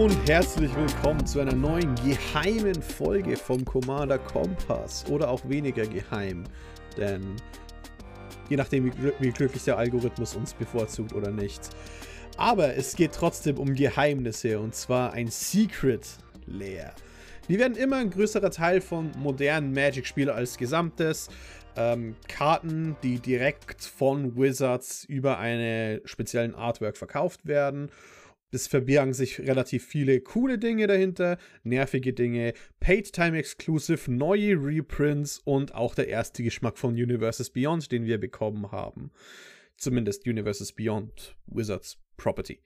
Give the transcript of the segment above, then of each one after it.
und herzlich willkommen zu einer neuen geheimen Folge vom Commander Kompass oder auch weniger geheim, denn je nachdem wie glücklich der Algorithmus uns bevorzugt oder nicht. Aber es geht trotzdem um Geheimnisse und zwar ein Secret Lair. Die werden immer ein größerer Teil von modernen Magic-Spielen als Gesamtes. Karten, die direkt von Wizards über einen speziellen Artwork verkauft werden. Es verbirgen sich relativ viele coole Dinge dahinter, nervige Dinge, Paid-Time-Exclusive, neue Reprints und auch der erste Geschmack von Universes Beyond, den wir bekommen haben. Zumindest Universes Beyond Wizards Property.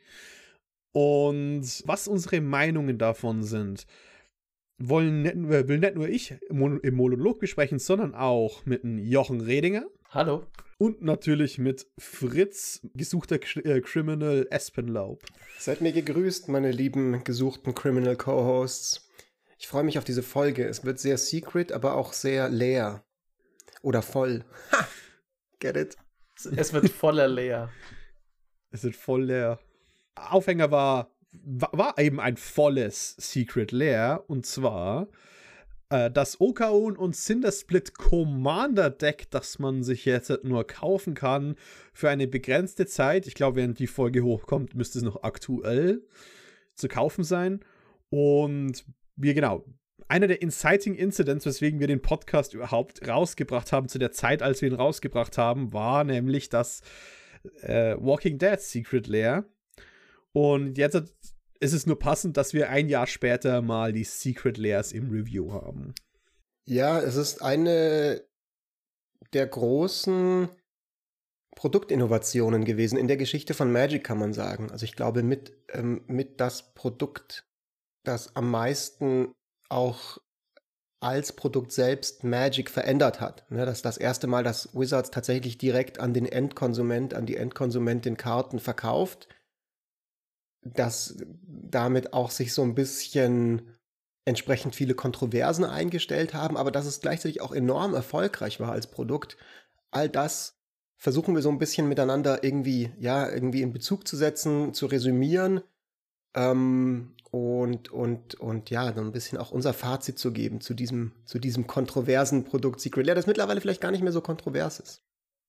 Und was unsere Meinungen davon sind, will nicht nur ich im Monolog besprechen, sondern auch mit einem Jochen Redinger. Hallo. Und natürlich mit Fritz, gesuchter Criminal Espenlaub. Seid mir gegrüßt, meine lieben gesuchten Criminal Co-Hosts. Ich freue mich auf diese Folge. Es wird sehr secret, aber auch sehr leer. Oder voll. Ha! Get it? Es wird voller leer. Es wird voll leer. Aufhänger war eben ein volles Secret Lair. Und zwar das Okaun und Cindersplit Commander Deck, das man sich jetzt nur kaufen kann für eine begrenzte Zeit. Ich glaube, während die Folge hochkommt, müsste es noch aktuell zu kaufen sein. Und einer der Inciting Incidents, weswegen wir den Podcast überhaupt rausgebracht haben, zu der Zeit, als wir ihn rausgebracht haben, war nämlich das Walking Dead Secret Lair. Und jetzt ist es nur passend, dass wir ein Jahr später mal die Secret Lairs im Review haben. Ja, es ist eine der großen Produktinnovationen gewesen in der Geschichte von Magic, kann man sagen. Also ich glaube, mit das Produkt, das am meisten auch als Produkt selbst Magic verändert hat. Ne, das ist das erste Mal, dass Wizards tatsächlich direkt an den Endkonsument, an die Endkonsumentin Karten verkauft, dass damit auch sich so ein bisschen entsprechend viele Kontroversen eingestellt haben, aber dass es gleichzeitig auch enorm erfolgreich war als Produkt. All das versuchen wir so ein bisschen miteinander irgendwie in Bezug zu setzen, zu resümieren, und ja, dann ein bisschen auch unser Fazit zu geben zu diesem kontroversen Produkt Secret Lair, das mittlerweile vielleicht gar nicht mehr so kontrovers ist.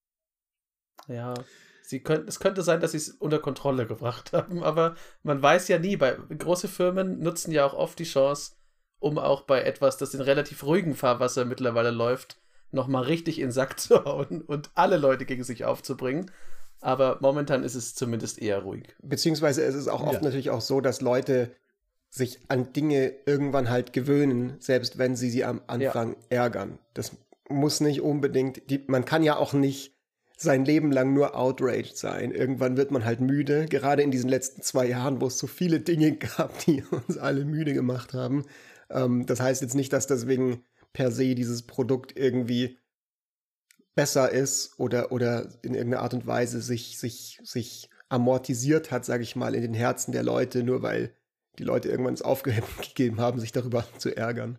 Ja, es könnte sein, dass sie es unter Kontrolle gebracht haben, aber man weiß ja nie. Große Firmen nutzen ja auch oft die Chance, um auch bei etwas, das in relativ ruhigem Fahrwasser mittlerweile läuft, nochmal richtig in den Sack zu hauen und alle Leute gegen sich aufzubringen. Aber momentan ist es zumindest eher ruhig. Beziehungsweise es ist auch oft natürlich auch so, dass Leute sich an Dinge irgendwann halt gewöhnen, selbst wenn sie am Anfang ärgern. Das muss nicht unbedingt, man kann ja auch nicht sein Leben lang nur outraged sein. Irgendwann wird man halt müde, gerade in diesen letzten 2 Jahren, wo es so viele Dinge gab, die uns alle müde gemacht haben. Das heißt jetzt nicht, dass deswegen per se dieses Produkt irgendwie besser ist oder in irgendeiner Art und Weise sich amortisiert hat, sage ich mal, in den Herzen der Leute, nur weil die Leute irgendwann es aufgegeben haben, sich darüber zu ärgern.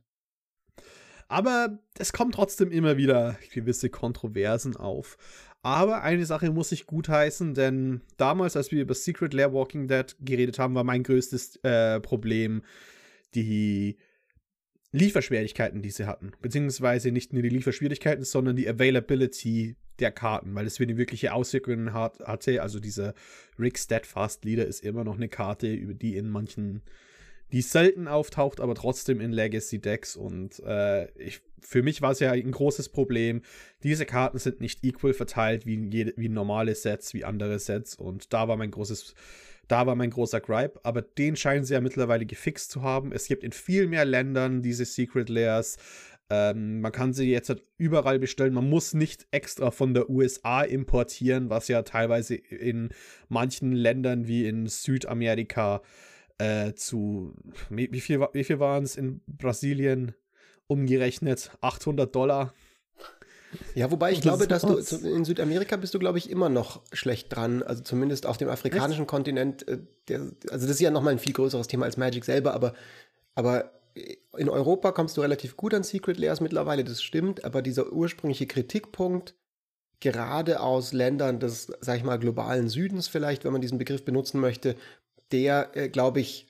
Aber es kommen trotzdem immer wieder gewisse Kontroversen auf. Aber eine Sache muss ich gutheißen, denn damals, als wir über Secret Lair Walking Dead geredet haben, war mein größtes Problem die Lieferschwierigkeiten, die sie hatten. Beziehungsweise nicht nur die Lieferschwierigkeiten, sondern die Availability der Karten, weil es wenig wirkliche Auswirkungen hatte. Also dieser Rick Steadfast Leader ist immer noch eine Karte, über die in manchen, die selten auftaucht, aber trotzdem in Legacy-Decks. Und für mich war es ja ein großes Problem. Diese Karten sind nicht equal verteilt wie normale Sets, wie andere Sets. Und da war mein großer Gripe. Aber den scheinen sie ja mittlerweile gefixt zu haben. Es gibt in viel mehr Ländern diese Secret Lairs. Man kann sie jetzt halt überall bestellen. Man muss nicht extra von der USA importieren, was ja teilweise in manchen Ländern wie in Südamerika wie viel waren es in Brasilien umgerechnet? $800. Ja, wobei ich glaube, dass du in Südamerika bist du, glaube ich, immer noch schlecht dran. Also zumindest auf dem afrikanischen Kontinent. Also das ist ja nochmal ein viel größeres Thema als Magic selber, aber in Europa kommst du relativ gut an Secret Lairs mittlerweile, das stimmt, aber dieser ursprüngliche Kritikpunkt, gerade aus Ländern des, sag ich mal, globalen Südens vielleicht, wenn man diesen Begriff benutzen möchte, der, glaube ich,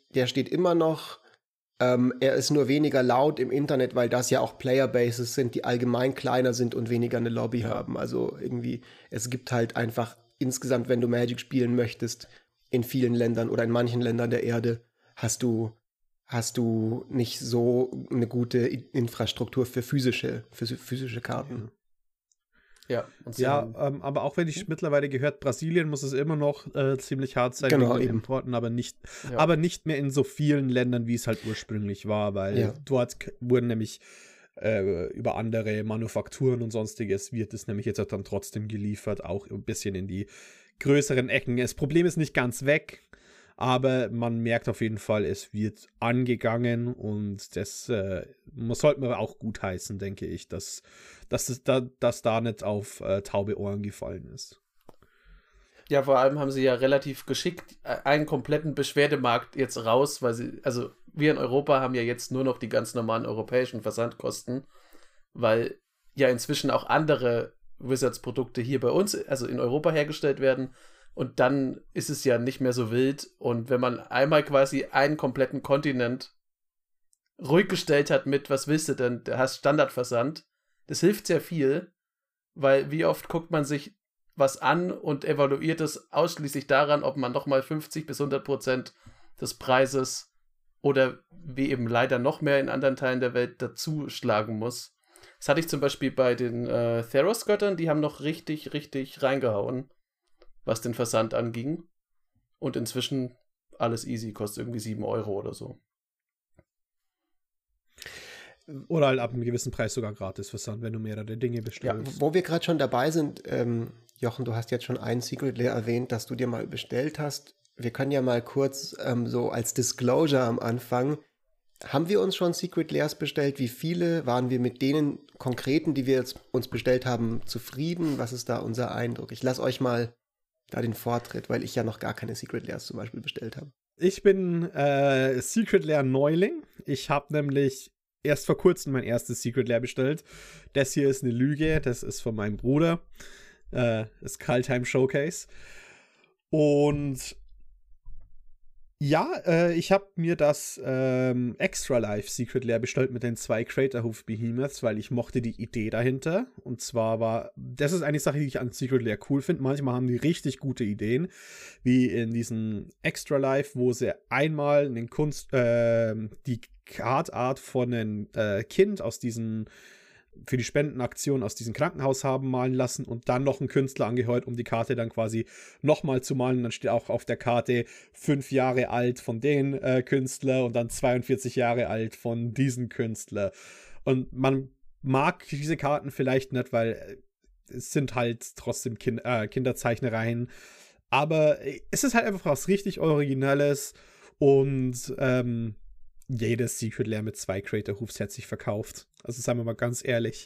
der steht immer noch. Er ist nur weniger laut im Internet, weil das ja auch Playerbases sind, die allgemein kleiner sind und weniger eine Lobby haben. Also irgendwie, es gibt halt einfach insgesamt, wenn du Magic spielen möchtest, in vielen Ländern oder in manchen Ländern der Erde, hast du nicht so eine gute Infrastruktur für physische Karten. Ja, aber auch wenn ich mittlerweile gehört, Brasilien muss es immer noch ziemlich hart sein Genau, wegen den eben. Importen, aber nicht mehr in so vielen Ländern, wie es halt ursprünglich war, weil dort wurden nämlich über andere Manufakturen und sonstiges wird es nämlich jetzt halt dann trotzdem geliefert, auch ein bisschen in die größeren Ecken. Das Problem ist nicht ganz weg, aber man merkt auf jeden Fall, es wird angegangen und das sollte man auch gut heißen, denke ich, dass da nicht auf taube Ohren gefallen ist. Ja, vor allem haben sie ja relativ geschickt einen kompletten Beschwerdemarkt jetzt raus, weil also wir in Europa haben ja jetzt nur noch die ganz normalen europäischen Versandkosten, weil ja inzwischen auch andere Wizards-Produkte hier bei uns, also in Europa hergestellt werden. Und dann ist es ja nicht mehr so wild. Und wenn man einmal quasi einen kompletten Kontinent ruhig gestellt hat mit, was willst du denn, du hast Standardversand, das hilft sehr viel, weil wie oft guckt man sich was an und evaluiert es ausschließlich daran, ob man nochmal 50 bis 100% des Preises oder wie eben leider noch mehr in anderen Teilen der Welt dazu schlagen muss. Das hatte ich zum Beispiel bei den Theros-Göttern, die haben noch richtig, richtig reingehauen, was den Versand anging. Und inzwischen alles easy, kostet irgendwie 7 Euro oder so. Oder halt ab einem gewissen Preis sogar gratis Versand, wenn du mehrere Dinge bestellst. Ja, wo wir gerade schon dabei sind, Jochen, du hast jetzt schon einen Secret Lair erwähnt, dass du dir mal bestellt hast. Wir können ja mal kurz so als Disclosure am Anfang, haben wir uns schon Secret Lairs bestellt? Wie viele? Waren wir mit denen konkreten, die wir jetzt uns bestellt haben, zufrieden? Was ist da unser Eindruck? Ich lasse euch mal da den Vortritt, weil ich ja noch gar keine Secret Lairs zum Beispiel bestellt habe. Ich bin Secret Lair Neuling. Ich habe nämlich erst vor kurzem mein erstes Secret Lair bestellt. Das hier ist eine Lüge. Das ist von meinem Bruder. Das Kaldheim Showcase. Und ja, ich habe mir das Extra Life Secret Lair bestellt mit den 2 Craterhoof Behemoths, weil ich mochte die Idee dahinter. Und zwar das ist eine Sache, die ich an Secret Lair cool finde. Manchmal haben die richtig gute Ideen, wie in diesem Extra Life, wo sie einmal die Card-Art von einem Kind aus diesen für die Spendenaktion aus diesem Krankenhaus haben malen lassen und dann noch einen Künstler angeheuert, um die Karte dann quasi nochmal zu malen. Und dann steht auch auf der Karte 5 Jahre alt von den Künstler und dann 42 Jahre alt von diesen Künstler. Und man mag diese Karten vielleicht nicht, weil es sind halt trotzdem Kinderzeichnereien. Aber es ist halt einfach was richtig Originelles und jedes Secret Lair mit 2 Craterhoofs hat sich verkauft. Also sagen wir mal ganz ehrlich.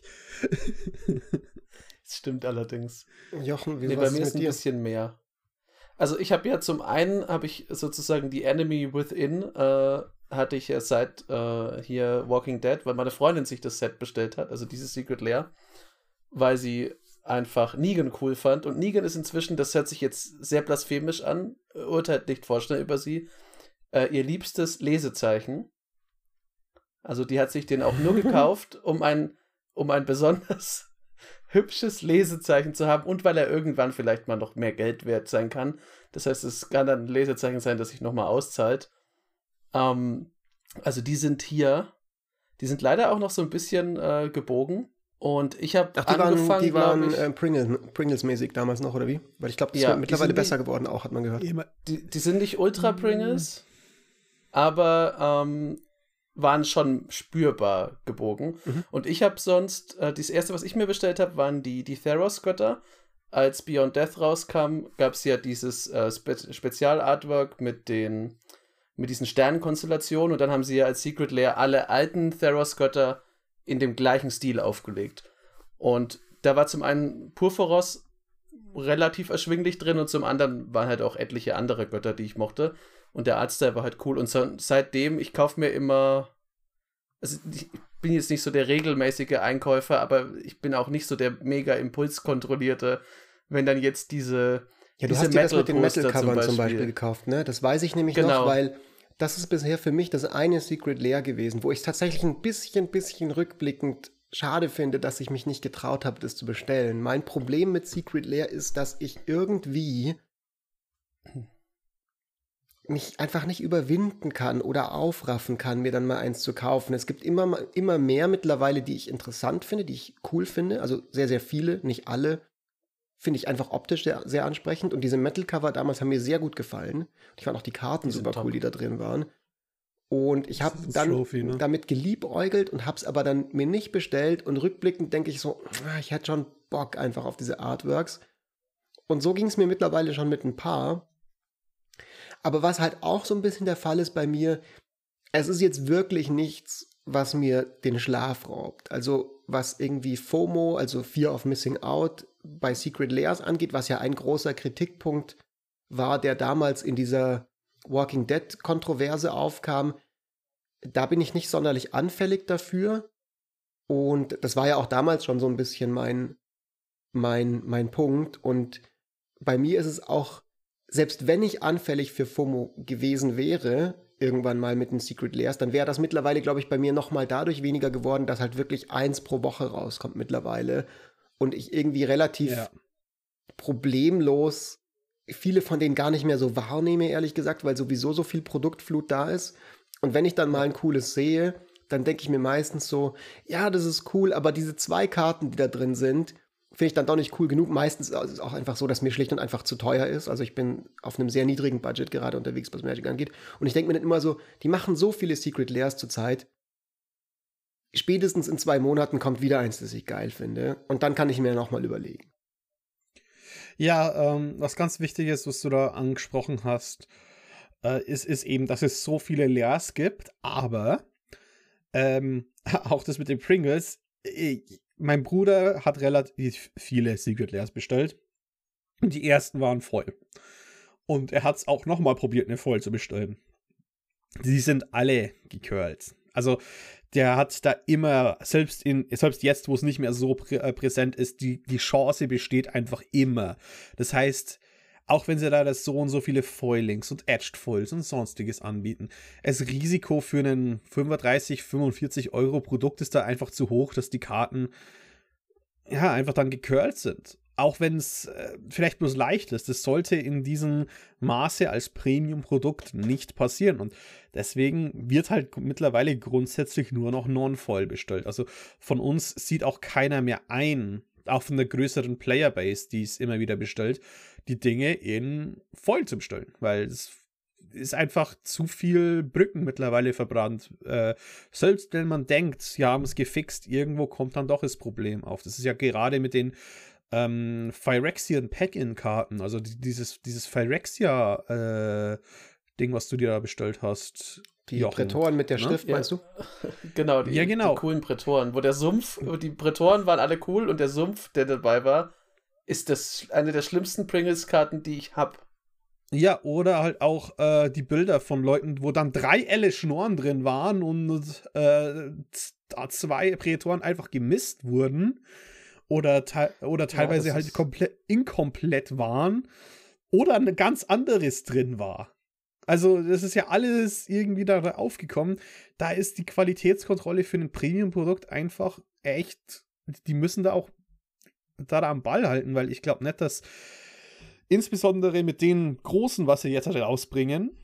Das stimmt allerdings. Jochen, wie bei mir ist ein bisschen mehr. Also ich habe ja zum einen, habe ich sozusagen die Enemy Within, hatte ich ja seit hier Walking Dead, weil meine Freundin sich das Set bestellt hat, also dieses Secret Lair, weil sie einfach Negan cool fand. Und Negan ist inzwischen, das hört sich jetzt sehr blasphemisch an, urteilt nicht vorschnell über sie, ihr liebstes Lesezeichen. Also die hat sich den auch nur gekauft, um ein besonders hübsches Lesezeichen zu haben und weil er irgendwann vielleicht mal noch mehr Geld wert sein kann. Das heißt, es kann dann ein Lesezeichen sein, das sich nochmal auszahlt. Also die sind hier, die sind leider auch noch so ein bisschen gebogen. Und ich habe angefangen, die waren Pringles-mäßig damals noch, oder wie? Weil ich glaube, das ist mittlerweile besser geworden auch, hat man gehört. Die sind nicht Ultra-Pringles, aber waren schon spürbar gebogen. Und ich habe sonst, das erste, was ich mir bestellt habe, waren die Theros-Götter. Als Beyond Death rauskam, gab es ja dieses Spezial-Artwork mit diesen Sternenkonstellationen und dann haben sie ja als Secret Lair alle alten Theros-Götter in dem gleichen Stil aufgelegt. Und da war zum einen Purphoros relativ erschwinglich drin und zum anderen waren halt auch etliche andere Götter, die ich mochte. Und der Artstyle war halt cool. Und seitdem, ich kaufe mir immer, also ich bin jetzt nicht so der regelmäßige Einkäufer, aber ich bin auch nicht so der mega impulskontrollierte, wenn dann jetzt diese Ja, du hast dir das mit den Metal-Covern zum Beispiel gekauft, ne? Das weiß ich nämlich noch, weil das ist bisher für mich das eine Secret Lair gewesen, wo ich es tatsächlich ein bisschen rückblickend schade finde, dass ich mich nicht getraut habe, das zu bestellen. Mein Problem mit Secret Lair ist, dass ich irgendwie mich einfach nicht überwinden kann oder aufraffen kann, mir dann mal eins zu kaufen. Es gibt immer mehr mittlerweile, die ich interessant finde, die ich cool finde. Also sehr, sehr viele, nicht alle. Finde ich einfach optisch sehr, sehr ansprechend. Und diese Metal-Cover damals haben mir sehr gut gefallen. Ich fand auch die Karten super cool, die da drin waren. Und ich habe dann damit geliebäugelt und habe es aber dann mir nicht bestellt. Und rückblickend denke ich so, ich hätte schon Bock einfach auf diese Artworks. Und so ging es mir mittlerweile schon mit ein paar. Aber was halt auch so ein bisschen der Fall ist bei mir, es ist jetzt wirklich nichts, was mir den Schlaf raubt. Also was irgendwie FOMO, also Fear of Missing Out, bei Secret Lairs angeht, was ja ein großer Kritikpunkt war, der damals in dieser Walking Dead-Kontroverse aufkam. Da bin ich nicht sonderlich anfällig dafür. Und das war ja auch damals schon so ein bisschen mein Punkt. Und bei mir ist es auch, selbst wenn ich anfällig für FOMO gewesen wäre, irgendwann mal mit den Secret Lairs, dann wäre das mittlerweile, glaube ich, bei mir nochmal dadurch weniger geworden, dass halt wirklich 1 pro Woche rauskommt mittlerweile. Und ich irgendwie relativ problemlos viele von denen gar nicht mehr so wahrnehme, ehrlich gesagt, weil sowieso so viel Produktflut da ist. Und wenn ich dann mal ein cooles sehe, dann denke ich mir meistens so, ja, das ist cool, aber diese 2 Karten, die da drin sind, finde ich dann doch nicht cool genug. Meistens ist es auch einfach so, dass mir schlicht und einfach zu teuer ist. Also ich bin auf einem sehr niedrigen Budget gerade unterwegs, was Magic angeht. Und ich denke mir dann immer so, die machen so viele Secret Lairs zurzeit. Spätestens in 2 Monaten kommt wieder eins, das ich geil finde. Und dann kann ich mir nochmal überlegen. Ja, was ganz wichtig ist, was du da angesprochen hast, ist eben, dass es so viele Lairs gibt, aber auch das mit den Pringles, mein Bruder hat relativ viele Secret Lairs bestellt und die ersten waren voll. Und er hat es auch nochmal probiert, eine voll zu bestellen. Die sind alle gecurlt. Also der hat da immer, selbst jetzt, wo es nicht mehr so präsent ist, die Chance besteht einfach immer. Das heißt, auch wenn sie da das so und so viele Foilings und Edged Foils und sonstiges anbieten, das Risiko für einen 35, 45 Euro Produkt ist da einfach zu hoch, dass die Karten ja einfach dann gecurlt sind. Auch wenn es vielleicht bloß leicht ist, das sollte in diesem Maße als Premium-Produkt nicht passieren. Und deswegen wird halt mittlerweile grundsätzlich nur noch Non-Foil bestellt. Also von uns sieht auch keiner mehr ein, auch von der größeren Playerbase, die es immer wieder bestellt, die Dinge in Foil zu bestellen. Weil es ist einfach zu viel Brücken mittlerweile verbrannt. Selbst wenn man denkt, sie haben es gefixt, irgendwo kommt dann doch das Problem auf. Das ist ja gerade mit den Phyrexian Pack-In-Karten, also dieses Phyrexia-Ding, was du dir da bestellt hast. Die Prätoren mit der Schrift, meinst du? Genau, die coolen Prätoren, wo der Sumpf, die Prätoren waren alle cool und der Sumpf, der dabei war, ist das eine der schlimmsten Pringles-Karten, die ich habe. Ja, oder halt auch die Bilder von Leuten, wo dann 3 Elle Schnorren drin waren und 2 Prätoren einfach gemisst wurden. Oder teilweise halt komplett inkomplett waren oder ein ganz anderes drin war. Also das ist ja alles irgendwie da aufgekommen. Da ist die Qualitätskontrolle für ein Premium-Produkt einfach echt, die müssen da auch da am Ball halten, weil ich glaube nicht, dass insbesondere mit den Großen, was sie jetzt halt rausbringen,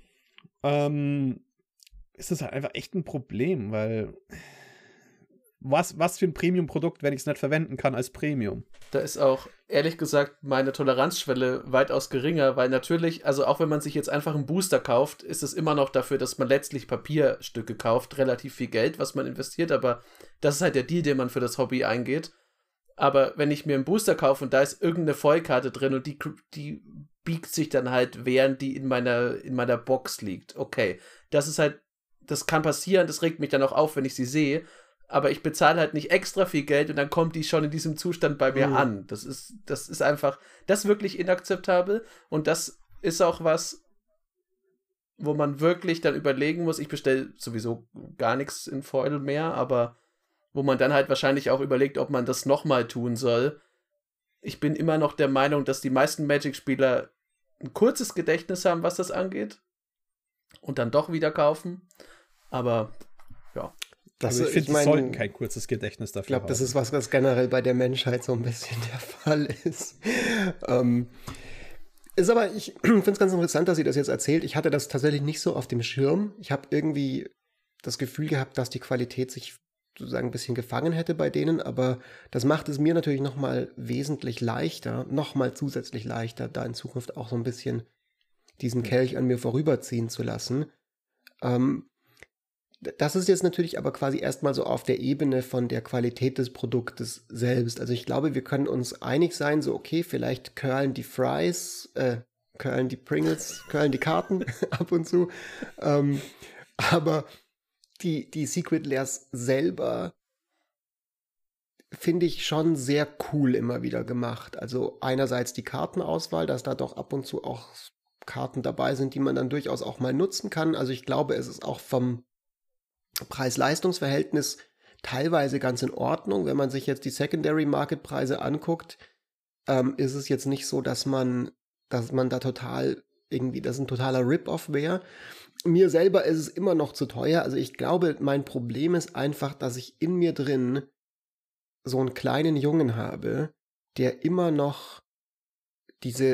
ist das halt einfach echt ein Problem, weil was für ein Premium-Produkt, wenn ich es nicht verwenden kann als Premium? Da ist auch, ehrlich gesagt, meine Toleranzschwelle weitaus geringer, weil natürlich, also auch wenn man sich jetzt einfach einen Booster kauft, ist es immer noch dafür, dass man letztlich Papierstücke kauft, relativ viel Geld, was man investiert, aber das ist halt der Deal, den man für das Hobby eingeht. Aber wenn ich mir einen Booster kaufe und da ist irgendeine Foilkarte drin und die biegt sich dann halt, während die in meiner Box liegt, okay, das ist halt, das kann passieren, das regt mich dann auch auf, wenn ich sie sehe, aber ich bezahle halt nicht extra viel Geld und dann kommt die schon in diesem Zustand bei mir an. Das ist einfach, das ist wirklich inakzeptabel und das ist auch was, wo man wirklich dann überlegen muss, ich bestelle sowieso gar nichts in Foil mehr, aber wo man dann halt wahrscheinlich auch überlegt, ob man das nochmal tun soll. Ich bin immer noch der Meinung, dass die meisten Magic-Spieler ein kurzes Gedächtnis haben, was das angeht. und dann doch wieder kaufen. Aber ja. Also ich finde, die sollten kein kurzes Gedächtnis dafür haben. Ich glaube, das ist was generell bei der Menschheit so ein bisschen der Fall ist. Ist aber, ich finde es ganz interessant, dass sie das jetzt erzählt. Ich hatte das tatsächlich nicht so auf dem Schirm. Ich habe irgendwie das Gefühl gehabt, dass die Qualität sich sozusagen ein bisschen gefangen hätte bei denen, aber das macht es mir natürlich nochmal wesentlich leichter, nochmal zusätzlich leichter, da in Zukunft auch so ein bisschen diesen Kelch an mir vorüberziehen zu lassen. Das ist jetzt natürlich aber quasi erstmal so auf der Ebene von der Qualität des Produktes selbst. Also ich glaube, wir können uns einig sein, so okay, vielleicht curlen die Fries, curlen die Pringles, curlen die Karten ab und zu. Aber die Secret Lairs selber finde ich schon sehr cool immer wieder gemacht. Also einerseits die Kartenauswahl, dass da doch ab und zu auch Karten dabei sind, die man dann durchaus auch mal nutzen kann. Also ich glaube, es ist auch vom Preis-Leistungs-Verhältnis teilweise ganz in Ordnung. Wenn man sich jetzt die Secondary-Market-Preise anguckt, ist es jetzt nicht so, dass man da total irgendwie, das ein totaler Rip-Off wäre. Mir selber ist es immer noch zu teuer. Also ich glaube, mein Problem ist einfach, dass ich in mir drin so einen kleinen Jungen habe, der immer noch diese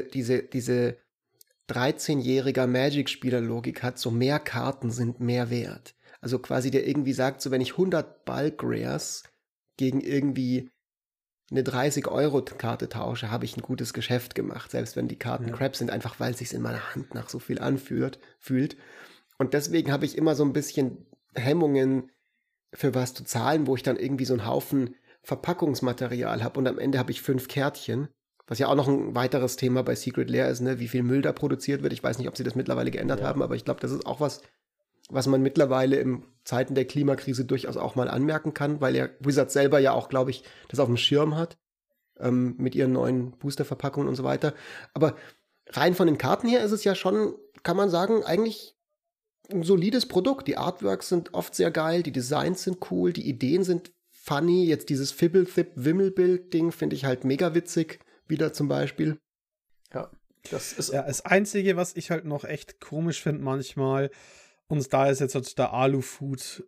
13-jähriger Magic-Spieler-Logik hat, so mehr Karten sind mehr wert. Also quasi der irgendwie sagt, so wenn ich 100 Bulk Rares gegen irgendwie eine 30-Euro-Karte tausche, habe ich ein gutes Geschäft gemacht, selbst wenn die Karten Crap sind, einfach weil es sich in meiner Hand nach so viel fühlt. Und deswegen habe ich immer so ein bisschen Hemmungen, für was zu zahlen, wo ich dann irgendwie so einen Haufen Verpackungsmaterial habe und am Ende habe ich 5 Kärtchen, was ja auch noch ein weiteres Thema bei Secret Lair ist, ne? Wie viel Müll da produziert wird. Ich weiß nicht, ob sie das mittlerweile geändert haben, aber ich glaube, das ist auch was man mittlerweile in Zeiten der Klimakrise durchaus auch mal anmerken kann, weil ja Wizards selber ja auch, glaube ich, das auf dem Schirm hat, mit ihren neuen Booster-Verpackungen und so weiter. Aber rein von den Karten her ist es ja schon, kann man sagen, eigentlich ein solides Produkt. Die Artworks sind oft sehr geil, die Designs sind cool, die Ideen sind funny. Jetzt dieses Fibble-Thip-Wimmelbild-Ding finde ich halt mega witzig, wieder zum Beispiel. Ja, das ist... Ja, das Einzige, was ich halt noch echt komisch finde manchmal, und da ist jetzt halt der Aluhut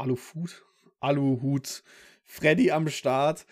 Freddy am Start.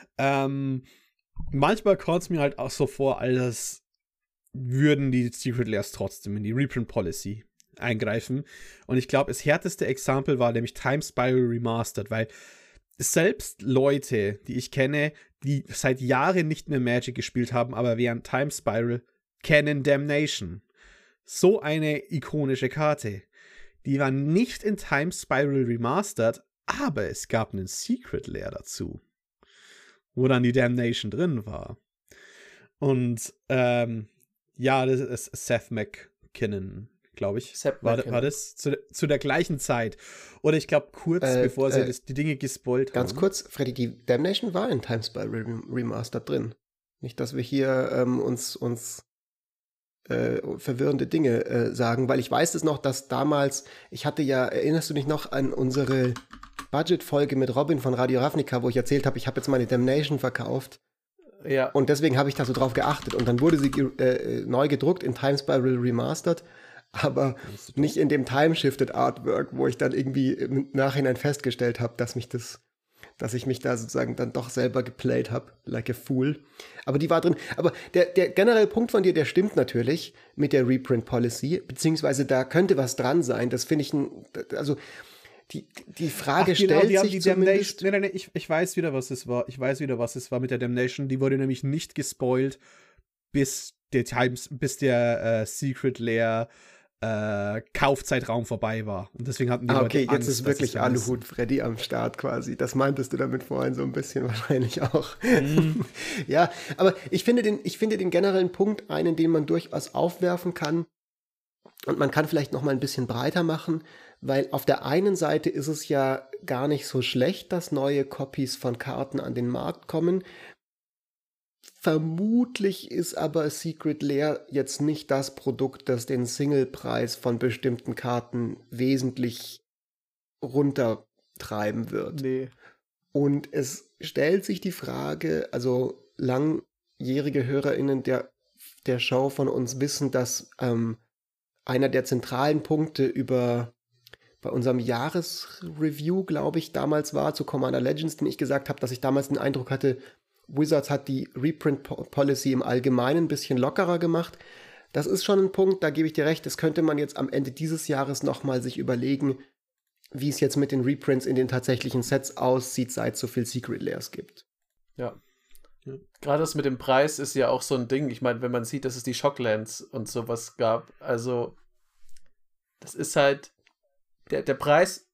Manchmal kommt es mir halt auch so vor, als würden die Secret Lairs trotzdem in die Reprint Policy eingreifen. Und ich glaube, das härteste Exempel war nämlich Time Spiral Remastered, weil selbst Leute, die ich kenne, die seit Jahren nicht mehr Magic gespielt haben, aber während Time Spiral kennen Damnation. So eine ikonische Karte. Die war nicht in Time Spiral Remastered, aber es gab einen Secret Lair dazu, wo dann die Damnation drin war. Und ja, das ist Seth MacKinnon, glaube ich. War das zu der gleichen Zeit? Oder ich glaube kurz bevor sie die Dinge gespoilt haben. Ganz kurz, Freddy, die Damnation war in Time Spiral Remastered drin. Nicht, dass wir hier uns verwirrende Dinge sagen, weil ich weiß es noch, dass damals, ich hatte ja, erinnerst du dich noch an unsere Budget-Folge mit Robin von Radio Ravnica, wo ich erzählt habe, ich habe jetzt meine Damnation verkauft. Ja. Und deswegen habe ich da so drauf geachtet. Und dann wurde sie neu gedruckt in Time Spiral Remastered, aber nicht in dem Time-Shifted Artwork, wo ich dann irgendwie im Nachhinein festgestellt habe, dass ich mich da sozusagen dann doch selber geplayt habe, like a fool. Aber die war drin. Aber der generelle Punkt von dir, der stimmt natürlich mit der Reprint Policy, beziehungsweise da könnte was dran sein. Das finde ich also die Frage stellt sich zumindest... Nee, ich weiß wieder, was es war. Ich weiß wieder, was es war mit der Damnation. Die wurde nämlich nicht gespoilt, bis der Secret Lair Kaufzeitraum vorbei war. Und deswegen hatten die Leute okay, Angst, jetzt ist wirklich Aluhut Freddy am Start quasi. Das meintest du damit vorhin so ein bisschen wahrscheinlich auch. Ja, aber ich finde den generellen Punkt einen, den man durchaus aufwerfen kann. Und man kann vielleicht noch mal ein bisschen breiter machen, weil auf der einen Seite ist es ja gar nicht so schlecht, dass neue Copies von Karten an den Markt kommen. Vermutlich ist aber Secret Lair jetzt nicht das Produkt, das den Singlepreis von bestimmten Karten wesentlich runtertreiben wird. Nee. Und es stellt sich die Frage, also langjährige HörerInnen der Show von uns wissen, dass einer der zentralen Punkte bei unserem Jahresreview, glaube ich, damals war zu Commander Legends, den ich gesagt habe, dass ich damals den Eindruck hatte, Wizards hat die Reprint-Policy im Allgemeinen ein bisschen lockerer gemacht. Das ist schon ein Punkt, da gebe ich dir recht, das könnte man jetzt am Ende dieses Jahres nochmal sich überlegen, wie es jetzt mit den Reprints in den tatsächlichen Sets aussieht, seit es so viel Secret Layers gibt. Ja. Gerade das mit dem Preis ist ja auch so ein Ding. Ich meine, wenn man sieht, dass es die Shocklands und sowas gab, also das ist halt, der Preis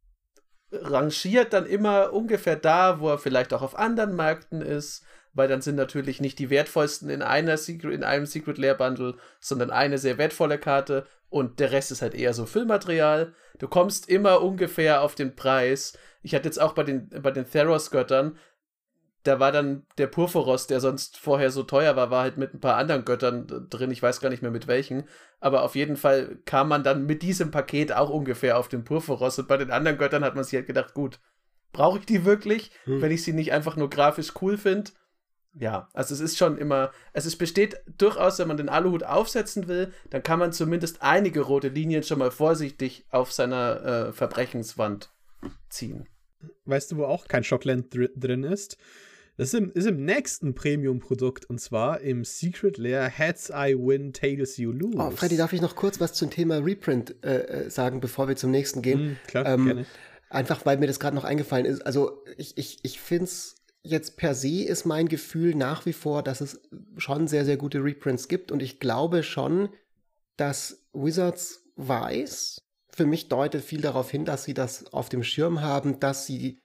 rangiert dann immer ungefähr da, wo er vielleicht auch auf anderen Märkten ist, weil dann sind natürlich nicht die wertvollsten in einem Secret Lair Bundle, sondern eine sehr wertvolle Karte und der Rest ist halt eher so Füllmaterial. Du kommst immer ungefähr auf den Preis. Ich hatte jetzt auch bei den Theros-Göttern, da war dann der Purphoros, der sonst vorher so teuer war halt mit ein paar anderen Göttern drin. Ich weiß gar nicht mehr mit welchen. Aber auf jeden Fall kam man dann mit diesem Paket auch ungefähr auf den Purphoros. Und bei den anderen Göttern hat man sich halt gedacht, gut, brauche ich die wirklich, wenn ich sie nicht einfach nur grafisch cool finde? Ja, also es ist schon immer, es besteht durchaus, wenn man den Aluhut aufsetzen will, dann kann man zumindest einige rote Linien schon mal vorsichtig auf seiner Verbrechenswand ziehen. Weißt du, wo auch kein Shockland drin ist? Das ist im nächsten Premium-Produkt, und zwar im Secret Lair Heads I Win, Tails You Lose. Oh, Freddy, darf ich noch kurz was zum Thema Reprint sagen, bevor wir zum nächsten gehen? Klar, gerne. Einfach, weil mir das gerade noch eingefallen ist. Also ich finde es jetzt per se ist mein Gefühl nach wie vor, dass es schon sehr, sehr gute Reprints gibt. Und ich glaube schon, dass Wizards weiß, für mich deutet viel darauf hin, dass sie das auf dem Schirm haben, dass sie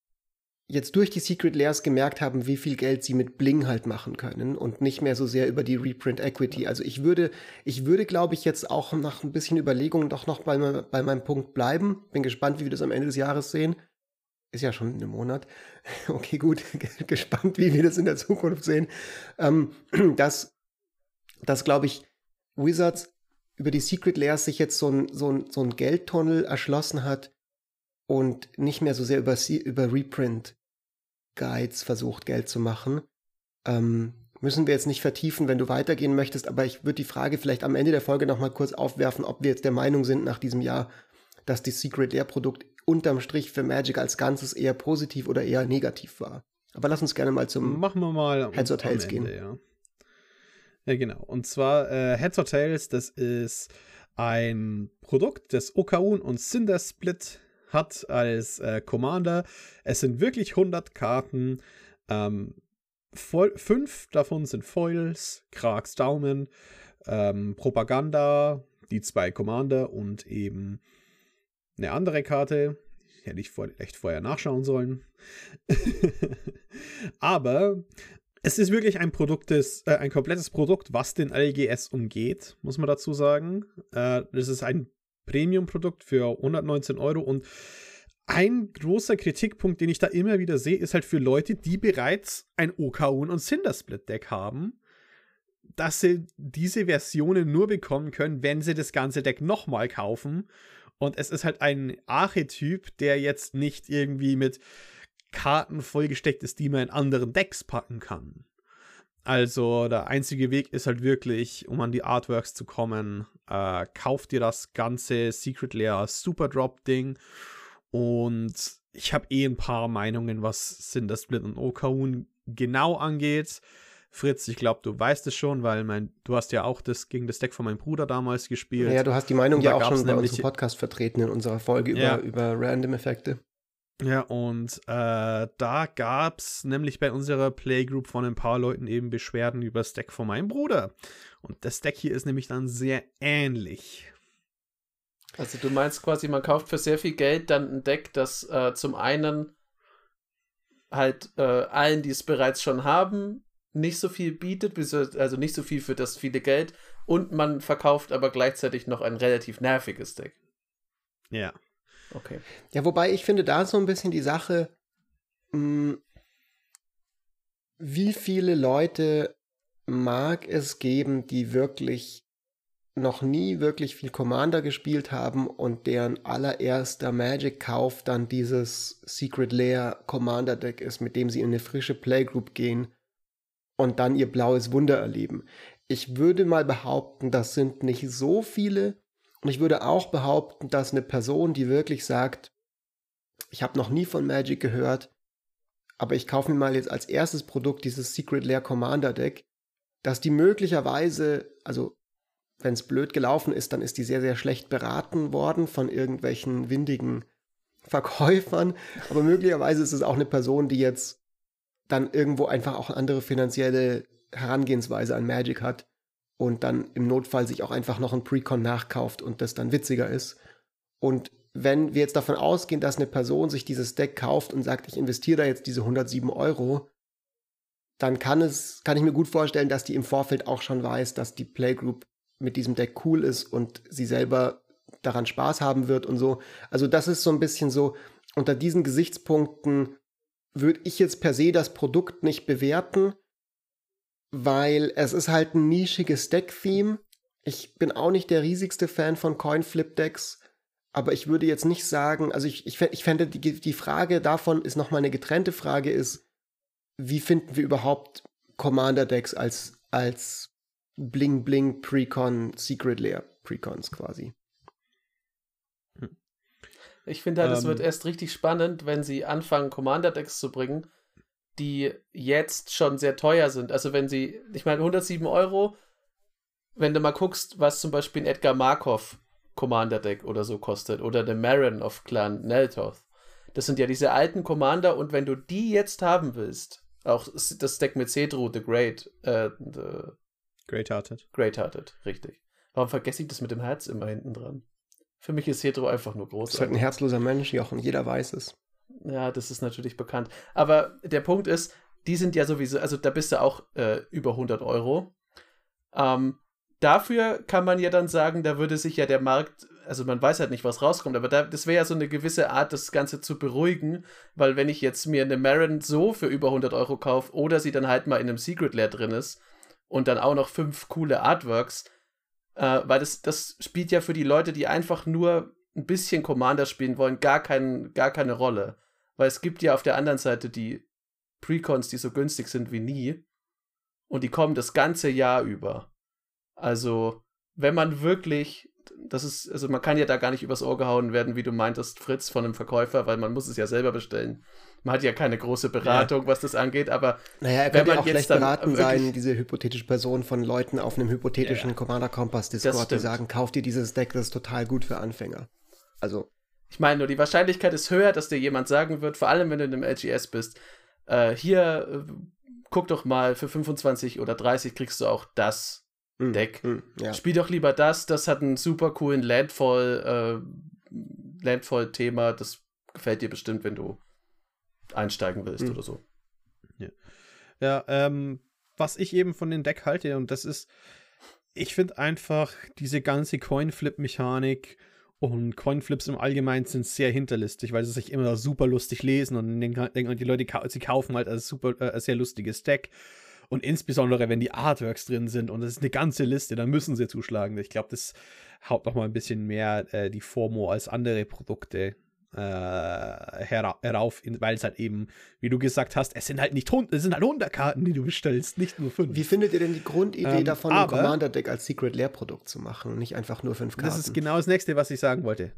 jetzt durch die Secret Lairs gemerkt haben, wie viel Geld sie mit Bling halt machen können und nicht mehr so sehr über die Reprint Equity. Also ich würde, glaube ich, jetzt auch nach ein bisschen Überlegung doch noch bei meinem Punkt bleiben. Bin gespannt, wie wir das am Ende des Jahres sehen. Ist ja schon ein Monat. Okay, gut. Gespannt, wie wir das in der Zukunft sehen. Dass glaube ich, Wizards über die Secret Lairs sich jetzt so ein Geldtunnel erschlossen hat und nicht mehr so sehr über Reprint Guides versucht, Geld zu machen. Müssen wir jetzt nicht vertiefen, wenn du weitergehen möchtest, aber ich würde die Frage vielleicht am Ende der Folge noch mal kurz aufwerfen, ob wir jetzt der Meinung sind nach diesem Jahr, dass die Secret Lair Produkt unterm Strich für Magic als Ganzes eher positiv oder eher negativ war. Aber lass uns gerne mal zum Heads or Tails gehen. Ja, genau. Und zwar Heads or Tails, das ist ein Produkt, das Okaun und Cinder Split hat als Commander. Es sind wirklich 100 Karten. 5 davon sind Foils, Krags Daumen, Propaganda, die 2 Commander und eben eine andere Karte. Hätte ich vielleicht vorher nachschauen sollen. Aber es ist wirklich ein komplettes Produkt, was den LGS umgeht, muss man dazu sagen. Das ist ein Premium-Produkt für 119 € und ein großer Kritikpunkt, den ich da immer wieder sehe, ist halt für Leute, die bereits ein Okaun und Cindersplit-Deck haben, dass sie diese Versionen nur bekommen können, wenn sie das ganze Deck nochmal kaufen. Und es ist halt ein Archetyp, der jetzt nicht irgendwie mit Karten vollgesteckt ist, die man in anderen Decks packen kann. Also der einzige Weg ist halt wirklich, um an die Artworks zu kommen, kauft dir das ganze Secret Lair Super Drop Ding. Und ich habe ein paar Meinungen, was Cindersplit und Okaun genau angeht. Fritz, ich glaube, du weißt es schon, weil du hast ja auch gegen das Deck von meinem Bruder damals gespielt. Ja, du hast die Meinung ja auch schon bei unserem Podcast vertreten in unserer Folge über Random-Effekte. Ja, und da gab es nämlich bei unserer Playgroup von ein paar Leuten eben Beschwerden über das Deck von meinem Bruder. Und das Deck hier ist nämlich dann sehr ähnlich. Also du meinst quasi, man kauft für sehr viel Geld dann ein Deck, das zum einen halt allen, die es bereits schon haben, nicht so viel bietet, also nicht so viel für das viele Geld, und man verkauft aber gleichzeitig noch ein relativ nerviges Deck. Ja. Okay. Ja, wobei ich finde, da ist so ein bisschen die Sache, wie viele Leute mag es geben, die wirklich noch nie wirklich viel Commander gespielt haben und deren allererster Magic-Kauf dann dieses Secret Lair Commander-Deck ist, mit dem sie in eine frische Playgroup gehen und dann ihr blaues Wunder erleben. ich würde mal behaupten, das sind nicht so viele. Und ich würde auch behaupten, dass eine Person, die wirklich sagt, ich habe noch nie von Magic gehört, aber ich kaufe mir mal jetzt als erstes Produkt dieses Secret Lair Commander Deck, dass die möglicherweise, also wenn es blöd gelaufen ist, dann ist die sehr, sehr schlecht beraten worden von irgendwelchen windigen Verkäufern. Aber möglicherweise ist es auch eine Person, die jetzt dann irgendwo einfach auch eine andere finanzielle Herangehensweise an Magic hat und dann im Notfall sich auch einfach noch ein Precon nachkauft und das dann witziger ist. Und wenn wir jetzt davon ausgehen, dass eine Person sich dieses Deck kauft und sagt, ich investiere da jetzt diese 107 €, dann kann ich mir gut vorstellen, dass die im Vorfeld auch schon weiß, dass die Playgroup mit diesem Deck cool ist und sie selber daran Spaß haben wird und so. Also das ist so ein bisschen so, unter diesen Gesichtspunkten würde ich jetzt per se das Produkt nicht bewerten, weil es ist halt ein nischiges Deck-Theme. Ich bin auch nicht der riesigste Fan von Coin-Flip-Decks, aber ich würde jetzt nicht sagen, also ich fände, die Frage davon ist nochmal eine getrennte Frage, ist, wie finden wir überhaupt Commander-Decks als Bling-Bling Precon, Secret Lair Precons quasi? Ich finde halt, es wird erst richtig spannend, wenn sie anfangen, Commander-Decks zu bringen, die jetzt schon sehr teuer sind. Also wenn sie, ich meine 107 €, wenn du mal guckst, was zum Beispiel ein Edgar Markov Commander-Deck oder so kostet, oder der Marin of Clan Neltoth. Das sind ja diese alten Commander, und wenn du die jetzt haben willst, auch das Deck mit Cedru, The Great, Great-Hearted, richtig. Warum vergesse ich das mit dem Herz immer hinten dran? Für mich ist Cedru einfach nur groß. Das ist halt ein herzloser Mensch, Jochen, jeder weiß es. Ja, das ist natürlich bekannt. Aber der Punkt ist, die sind ja sowieso, also da bist du auch über 100 €. Dafür kann man ja dann sagen, da würde sich ja der Markt, also man weiß halt nicht, was rauskommt, aber das wäre ja so eine gewisse Art, das Ganze zu beruhigen, weil wenn ich jetzt mir eine Marin so für über 100 € kaufe oder sie dann halt mal in einem Secret Lair drin ist und dann auch noch 5 coole Artworks, weil das spielt ja für die Leute, die einfach nur ein bisschen Commander spielen wollen, gar keine Rolle. Weil es gibt ja auf der anderen Seite die Precons, die so günstig sind wie nie, und die kommen das ganze Jahr über. Also, wenn man wirklich, also man kann ja da gar nicht übers Ohr gehauen werden, wie du meintest, Fritz, von einem Verkäufer, weil man muss es ja selber bestellen. Man hat ja keine große Beratung, was das angeht, aber naja, er könnte ja auch schlecht beraten sein, diese hypothetische Person von Leuten auf einem hypothetischen Commander-Kompass-Discord, die sagen, kauf dir dieses Deck, das ist total gut für Anfänger. Also ich meine, nur die Wahrscheinlichkeit ist höher, dass dir jemand sagen wird, vor allem wenn du in einem LGS bist, guck doch mal, für 25 oder 30 kriegst du auch das Deck. Ja. Spiel doch lieber das hat einen super coolen Landfall-Thema, das gefällt dir bestimmt, wenn du einsteigen willst oder so. Ja, was ich eben von dem Deck halte, und das ist, ich finde einfach diese ganze Coin-Flip-Mechanik und Coinflips im Allgemeinen sind sehr hinterlistig, weil sie sich immer super lustig lesen und denken die Leute, sie kaufen halt ein sehr lustiges Deck. Und insbesondere, wenn die Artworks drin sind und es ist eine ganze Liste, dann müssen sie zuschlagen. Ich glaube, das haut noch mal ein bisschen mehr die FOMO als andere Produkte herauf, weil es halt eben, wie du gesagt hast, es sind halt 100 Karten, die du bestellst, nicht nur 5. Wie findet ihr denn die Grundidee davon, ein Commander-Deck als Secret Lair-Produkt zu machen, nicht einfach nur 5 Karten? Das ist genau das Nächste, was ich sagen wollte.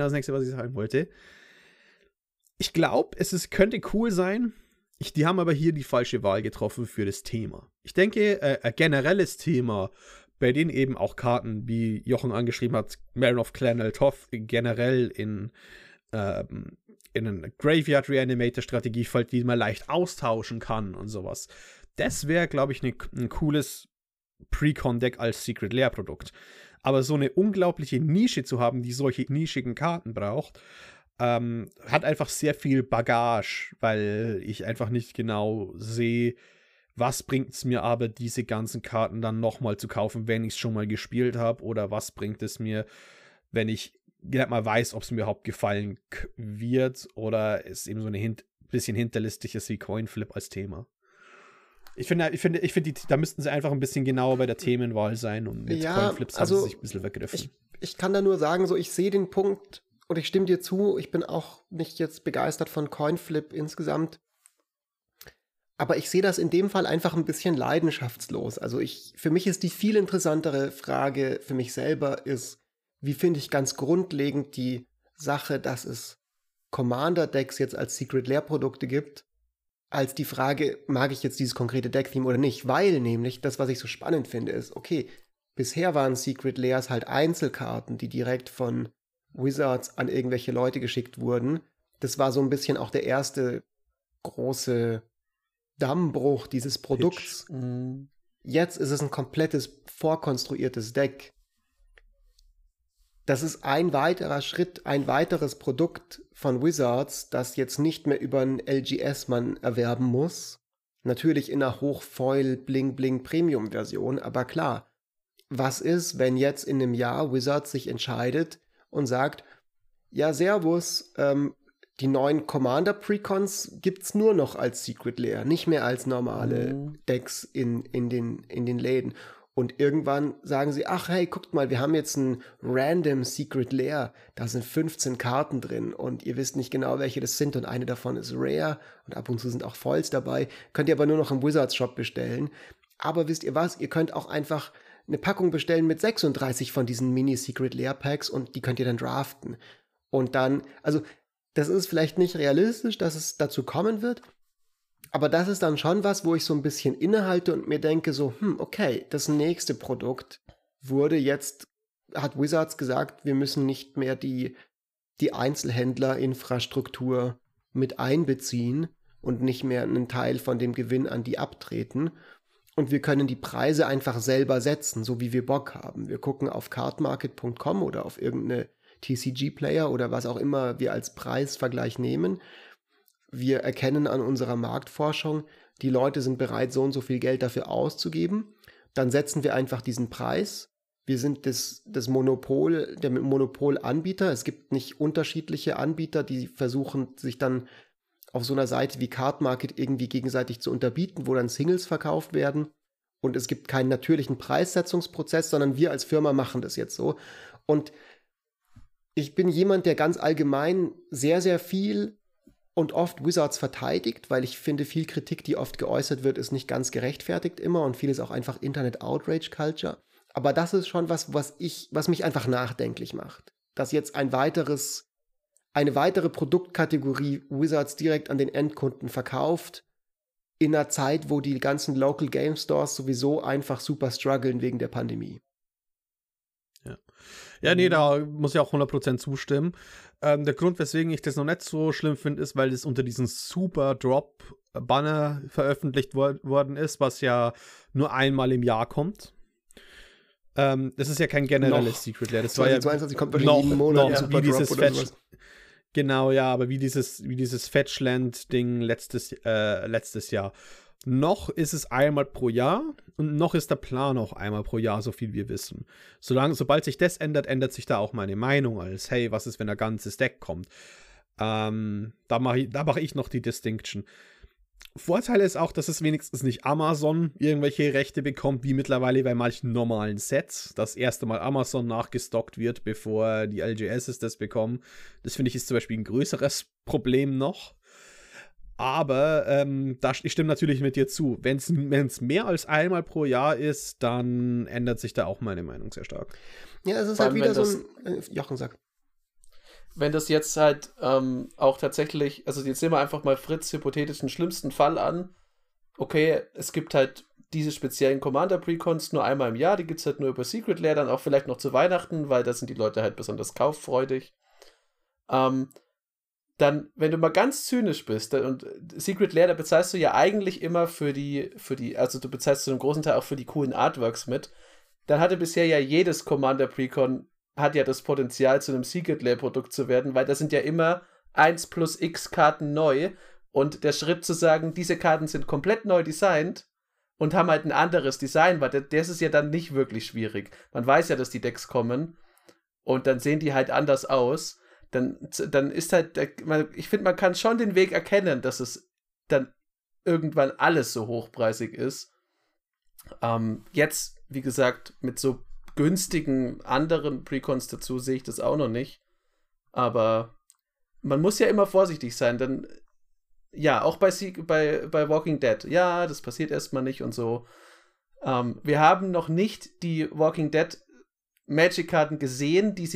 Ich glaube, könnte cool sein. Die haben aber hier die falsche Wahl getroffen für das Thema. Ich denke, ein generelles Thema, bei denen eben auch Karten, wie Jochen angeschrieben hat, Marin of Clan Neltoth generell in eine Graveyard Reanimator Strategie fällt, die man leicht austauschen kann und sowas. Das wäre, glaube ich, ein cooles Precon-Deck als Secret Lair Produkt. Aber so eine unglaubliche Nische zu haben, die solche nischigen Karten braucht, hat einfach sehr viel Bagage, weil ich einfach nicht genau sehe, was bringt es mir aber, diese ganzen Karten dann nochmal zu kaufen, wenn ich es schon mal gespielt habe, oder was bringt es mir, wenn ich nicht mal weiß, ob es mir überhaupt gefallen wird, oder es eben so eine bisschen hinterlistig ist wie Coinflip als Thema. Ich finde, da müssten sie einfach ein bisschen genauer bei der Themenwahl sein, und mit Coinflips haben sie sich ein bisschen weggegriffen. Ich kann da nur sagen, so, ich sehe den Punkt und ich stimme dir zu, ich bin auch nicht jetzt begeistert von Coinflip insgesamt. Aber ich sehe das in dem Fall einfach ein bisschen leidenschaftslos. Also für mich ist die viel interessantere Frage für mich selber ist, wie finde ich ganz grundlegend die Sache, dass es Commander-Decks jetzt als Secret-Lair-Produkte gibt, als die Frage, mag ich jetzt dieses konkrete Deck-Theme oder nicht? Weil nämlich, das, was ich so spannend finde, ist, okay, bisher waren Secret Lairs halt Einzelkarten, die direkt von Wizards an irgendwelche Leute geschickt wurden. Das war so ein bisschen auch der erste große Dammbruch dieses Produkts. Jetzt ist es ein komplettes vorkonstruiertes Deck. Das ist ein weiterer Schritt, ein weiteres Produkt von Wizards, das jetzt nicht mehr über ein LGS man erwerben muss. Natürlich in einer Hochfoil-Bling-Bling-Premium-Version, aber klar, was ist, wenn jetzt in einem Jahr Wizards sich entscheidet und sagt, ja, Servus, die neuen Commander-Precons gibt's nur noch als Secret Lair, nicht mehr als normale Decks in den Läden. Und irgendwann sagen sie, ach hey, guckt mal, wir haben jetzt ein random Secret Lair, da sind 15 Karten drin und ihr wisst nicht genau, welche das sind und eine davon ist rare und ab und zu sind auch Foils dabei, könnt ihr aber nur noch im Wizards Shop bestellen. Aber wisst ihr was, ihr könnt auch einfach eine Packung bestellen mit 36 von diesen Mini-Secret Lair Packs und die könnt ihr dann draften. Und dann, also das ist vielleicht nicht realistisch, dass es dazu kommen wird, aber das ist dann schon was, wo ich so ein bisschen innehalte und mir denke so, okay, das nächste Produkt hat Wizards gesagt, wir müssen nicht mehr die Einzelhändlerinfrastruktur mit einbeziehen und nicht mehr einen Teil von dem Gewinn an die abtreten. Und wir können die Preise einfach selber setzen, so wie wir Bock haben. Wir gucken auf cardmarket.com oder auf irgendeine TCG-Player oder was auch immer wir als Preisvergleich nehmen. Wir erkennen an unserer Marktforschung, die Leute sind bereit, so und so viel Geld dafür auszugeben. Dann setzen wir einfach diesen Preis. Wir sind der Monopolanbieter. Es gibt nicht unterschiedliche Anbieter, die versuchen, sich dann auf so einer Seite wie Cardmarket irgendwie gegenseitig zu unterbieten, wo dann Singles verkauft werden. Und es gibt keinen natürlichen Preissetzungsprozess, sondern wir als Firma machen das jetzt so. Und ich bin jemand, der ganz allgemein sehr, sehr viel und oft Wizards verteidigt, weil ich finde, viel Kritik, die oft geäußert wird, ist nicht ganz gerechtfertigt immer und vieles auch einfach Internet-Outrage-Culture. Aber das ist schon was mich einfach nachdenklich macht. Dass jetzt eine weitere Produktkategorie Wizards direkt an den Endkunden verkauft, in einer Zeit, wo die ganzen Local Game Stores sowieso einfach super strugglen wegen der Pandemie. Ja, nee, da muss ich auch 100% zustimmen. Der Grund, weswegen ich das noch nicht so schlimm finde, ist, weil es unter diesem Super Drop-Banner veröffentlicht worden ist, was ja nur einmal im Jahr kommt. Das ist ja kein generelles Secret Lair. Das 2022 war ja kommt wahrscheinlich jeden Monat ein Super Drop oder sowas. Genau, ja, aber wie dieses Fetchland-Ding letztes Jahr. Noch ist es einmal pro Jahr und noch ist der Plan auch einmal pro Jahr, so viel wir wissen. Sobald sich das ändert, ändert sich da auch meine Meinung als, hey, was ist, wenn ein ganzes Deck kommt? Da mache ich noch die Distinction. Vorteil ist auch, dass es wenigstens nicht Amazon irgendwelche Rechte bekommt, wie mittlerweile bei manchen normalen Sets. Das erste Mal Amazon nachgestockt wird, bevor die LGSs das bekommen. Das finde ich ist zum Beispiel ein größeres Problem noch. Aber ich stimme natürlich mit dir zu. Wenn es mehr als einmal pro Jahr ist, dann ändert sich da auch meine Meinung sehr stark. Ja, es ist halt wieder so ein Jochen sagt. Wenn das jetzt halt auch tatsächlich, also jetzt nehmen wir einfach mal Fritz hypothetischen schlimmsten Fall an. Okay, es gibt halt diese speziellen Commander-Precons nur einmal im Jahr, die gibt es halt nur über Secret Lair, dann auch vielleicht noch zu Weihnachten, weil da sind die Leute halt besonders kauffreudig. Dann, wenn du mal ganz zynisch bist, und Secret Lair, da bezahlst du ja eigentlich immer also du bezahlst zu einem großen Teil auch für die coolen Artworks mit, dann hatte bisher ja jedes Commander Precon hat ja das Potenzial, zu einem Secret Lair Produkt zu werden, weil da sind ja immer 1 plus X Karten neu und der Schritt zu sagen, diese Karten sind komplett neu designt und haben halt ein anderes Design, weil das ist ja dann nicht wirklich schwierig. Man weiß ja, dass die Decks kommen und dann sehen die halt anders aus. Dann ist halt, ich finde, man kann schon den Weg erkennen, dass es dann irgendwann alles so hochpreisig ist. Jetzt, wie gesagt, mit so günstigen anderen Precons dazu sehe ich das auch noch nicht. Aber man muss ja immer vorsichtig sein, denn Ja, auch bei Walking Dead. Ja, das passiert erstmal nicht und so. Wir haben noch nicht die Walking Dead Magic-Karten gesehen, die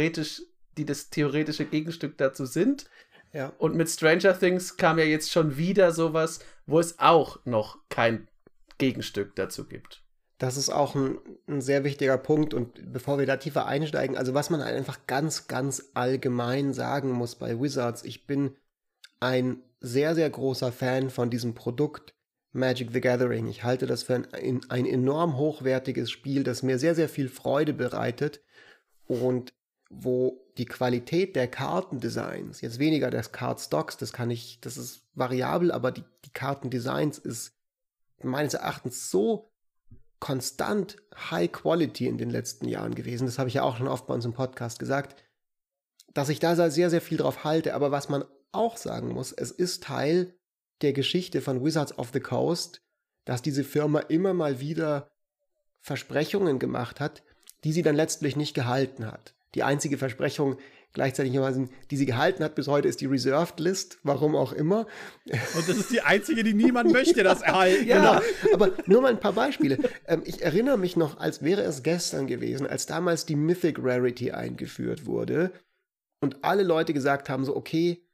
das theoretische Gegenstück dazu sind. Ja. Und mit Stranger Things kam ja jetzt schon wieder sowas, wo es auch noch kein Gegenstück dazu gibt. Das ist auch ein sehr wichtiger Punkt. Und bevor wir da tiefer einsteigen, also was man einfach ganz, ganz allgemein sagen muss bei Wizards, ich bin ein sehr, sehr großer Fan von diesem Produkt Magic the Gathering. Ich halte das für ein enorm hochwertiges Spiel, das mir sehr, sehr viel Freude bereitet und wo die Qualität der Kartendesigns, jetzt weniger des Cardstocks, das ist variabel, aber die Kartendesigns ist meines Erachtens so konstant High Quality in den letzten Jahren gewesen. Das habe ich ja auch schon oft bei uns im Podcast gesagt, dass ich da sehr, sehr viel drauf halte. Aber was man auch sagen muss, es ist Teil der Geschichte von Wizards of the Coast, dass diese Firma immer mal wieder Versprechungen gemacht hat, die sie dann letztlich nicht gehalten hat. Die einzige Versprechung gleichzeitig, die sie gehalten hat bis heute, ist die Reserved List, warum auch immer. Und das ist die einzige, die niemand möchte, das erhalten. Ja, aber nur mal ein paar Beispiele. Ich erinnere mich noch, als wäre es gestern gewesen, als damals die Mythic Rarity eingeführt wurde und alle Leute gesagt haben, so okay,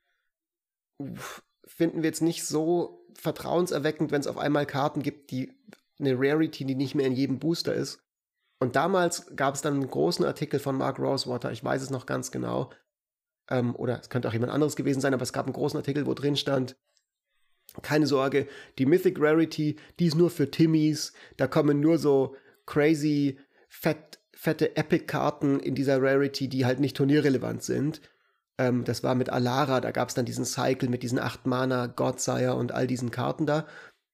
finden wir jetzt nicht so vertrauenserweckend, wenn es auf einmal Karten gibt, eine Rarity, die nicht mehr in jedem Booster ist. Und damals gab es dann einen großen Artikel von Mark Rosewater, ich weiß es noch ganz genau, oder es könnte auch jemand anderes gewesen sein, aber es gab einen großen Artikel, wo drin stand, keine Sorge, die Mythic Rarity, die ist nur für Timmies, da kommen nur so crazy, fette Epic-Karten in dieser Rarity, die halt nicht turnierrelevant sind. Das war mit Alara, da gab es dann diesen Cycle mit diesen 8 Mana, Godsire und all diesen Karten da.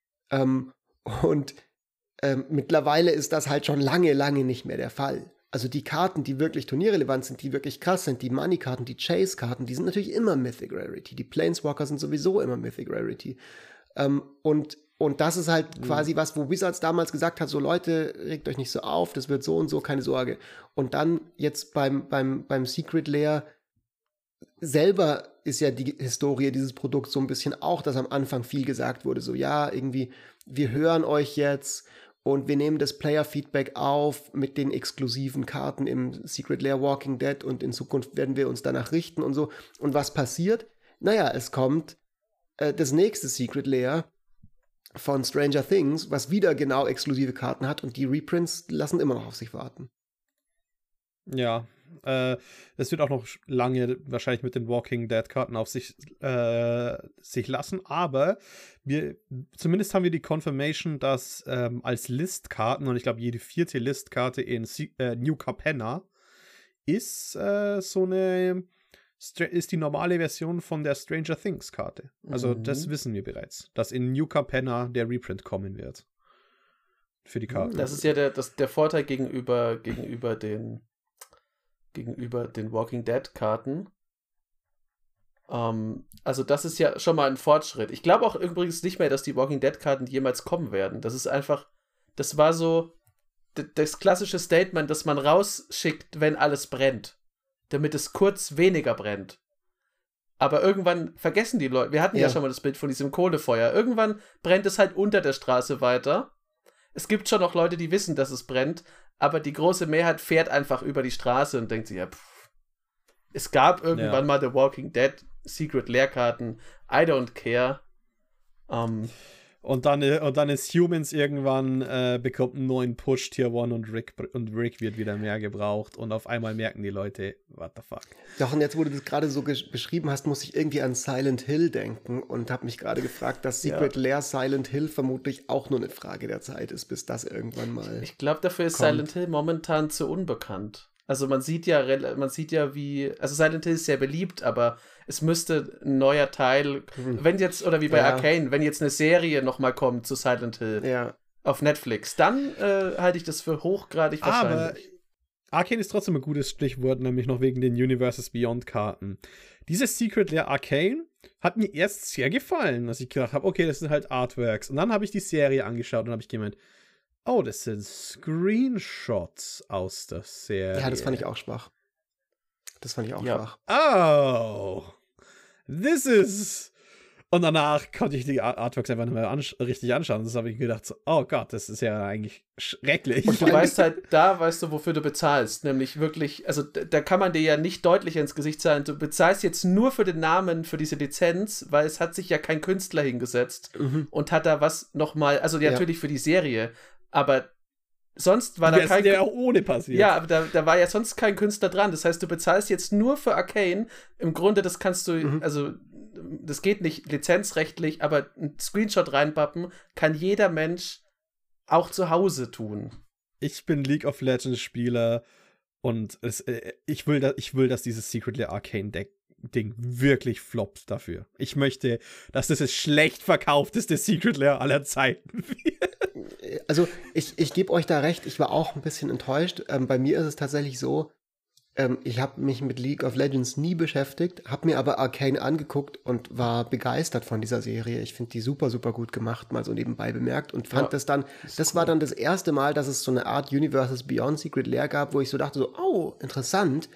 Mittlerweile ist das halt schon lange, lange nicht mehr der Fall. Also die Karten, die wirklich turnierrelevant sind, die wirklich krass sind, die Money-Karten, die Chase-Karten, die sind natürlich immer Mythic Rarity. Die Planeswalker sind sowieso immer Mythic Rarity. Und das ist halt quasi was, wo Wizards damals gesagt hat, so Leute, regt euch nicht so auf, das wird so und so, keine Sorge. Und dann jetzt beim Secret Lair selber ist ja die Historie dieses Produkts so ein bisschen auch, dass am Anfang viel gesagt wurde, so ja, irgendwie, wir hören euch jetzt und wir nehmen das Player-Feedback auf mit den exklusiven Karten im Secret Lair Walking Dead und in Zukunft werden wir uns danach richten und so. Und was passiert? Naja, es kommt das nächste Secret Lair von Stranger Things, was wieder genau exklusive Karten hat und die Reprints lassen immer noch auf sich warten. Ja, es wird auch noch lange wahrscheinlich mit den Walking Dead Karten auf sich lassen, aber zumindest haben wir die Confirmation, dass als Listkarten, und ich glaube jede 4. Listkarte in New Capenna ist ist die normale Version von der Stranger Things Karte. Also das wissen wir bereits, dass in New Capenna der Reprint kommen wird. Für die Karten. Das ist ja der Vorteil gegenüber den Walking Dead-Karten. Also das ist ja schon mal ein Fortschritt. Ich glaube auch übrigens nicht mehr, dass die Walking Dead-Karten jemals kommen werden. Das ist einfach, das war so das klassische Statement, das man rausschickt, wenn alles brennt. Damit es kurz weniger brennt. Aber irgendwann vergessen die Leute, wir hatten ja schon mal das Bild von diesem Kohlefeuer, irgendwann brennt es halt unter der Straße weiter. Es gibt schon noch Leute, die wissen, dass es brennt, aber die große Mehrheit fährt einfach über die Straße und denkt sich, ja, es gab irgendwann mal The Walking Dead Secret Lair-Karten, I don't care. Und dann ist Humans irgendwann bekommt einen neuen Push, Tier 1 und Rick wird wieder mehr gebraucht und auf einmal merken die Leute, what the fuck. Doch, und jetzt, wo du das gerade so beschrieben hast, muss ich irgendwie an Silent Hill denken und habe mich gerade gefragt, dass Secret Lair Silent Hill vermutlich auch nur eine Frage der Zeit ist, bis das irgendwann mal Ich glaube, dafür ist Silent Hill momentan zu unbekannt. Also man sieht ja wie, also Silent Hill ist sehr beliebt, aber es müsste ein neuer Teil, wenn jetzt, oder wie bei Arcane, wenn jetzt eine Serie nochmal kommt zu Silent Hill auf Netflix, dann halte ich das für hochgradig wahrscheinlich. Aber Arcane ist trotzdem ein gutes Stichwort, nämlich noch wegen den Universes Beyond Karten. Dieses Secret Lair Arcane hat mir erst sehr gefallen, dass ich gedacht habe, okay, das sind halt Artworks. Und dann habe ich die Serie angeschaut und habe ich gemeint, oh, das sind Screenshots aus der Serie. Ja, das fand ich auch schwach. schwach. Oh, this is Und danach konnte ich die Artworks einfach nicht mehr richtig anschauen. Das habe ich gedacht, so, oh Gott, das ist ja eigentlich schrecklich. Und du weißt halt, da weißt du, wofür du bezahlst. Nämlich wirklich, also da kann man dir ja nicht deutlicher ins Gesicht sagen, du bezahlst jetzt nur für den Namen, für diese Lizenz, weil es hat sich ja kein Künstler hingesetzt und hat da was nochmal, also natürlich für die Serie, aber sonst war da kein... ja auch ohne passiert. Ja, aber da war ja sonst kein Künstler dran. Das heißt, du bezahlst jetzt nur für Arcane. Im Grunde, das kannst du, also das geht nicht lizenzrechtlich, aber ein Screenshot reinpappen kann jeder Mensch auch zu Hause tun. Ich bin League of Legends Spieler und ich will, dass dieses Secret Lair Arcane Ding wirklich floppt dafür. Ich möchte, dass das schlecht verkaufteste Secret Lair aller Zeiten wird. Also ich gebe euch da recht, ich war auch ein bisschen enttäuscht. Bei mir ist es tatsächlich so, ich habe mich mit League of Legends nie beschäftigt, habe mir aber Arcane angeguckt und war begeistert von dieser Serie. Ich finde die super, super gut gemacht, mal so nebenbei bemerkt und fand das cool. War dann das erste Mal, dass es so eine Art Universes Beyond Secret Lair gab, wo ich so dachte so, oh, interessant,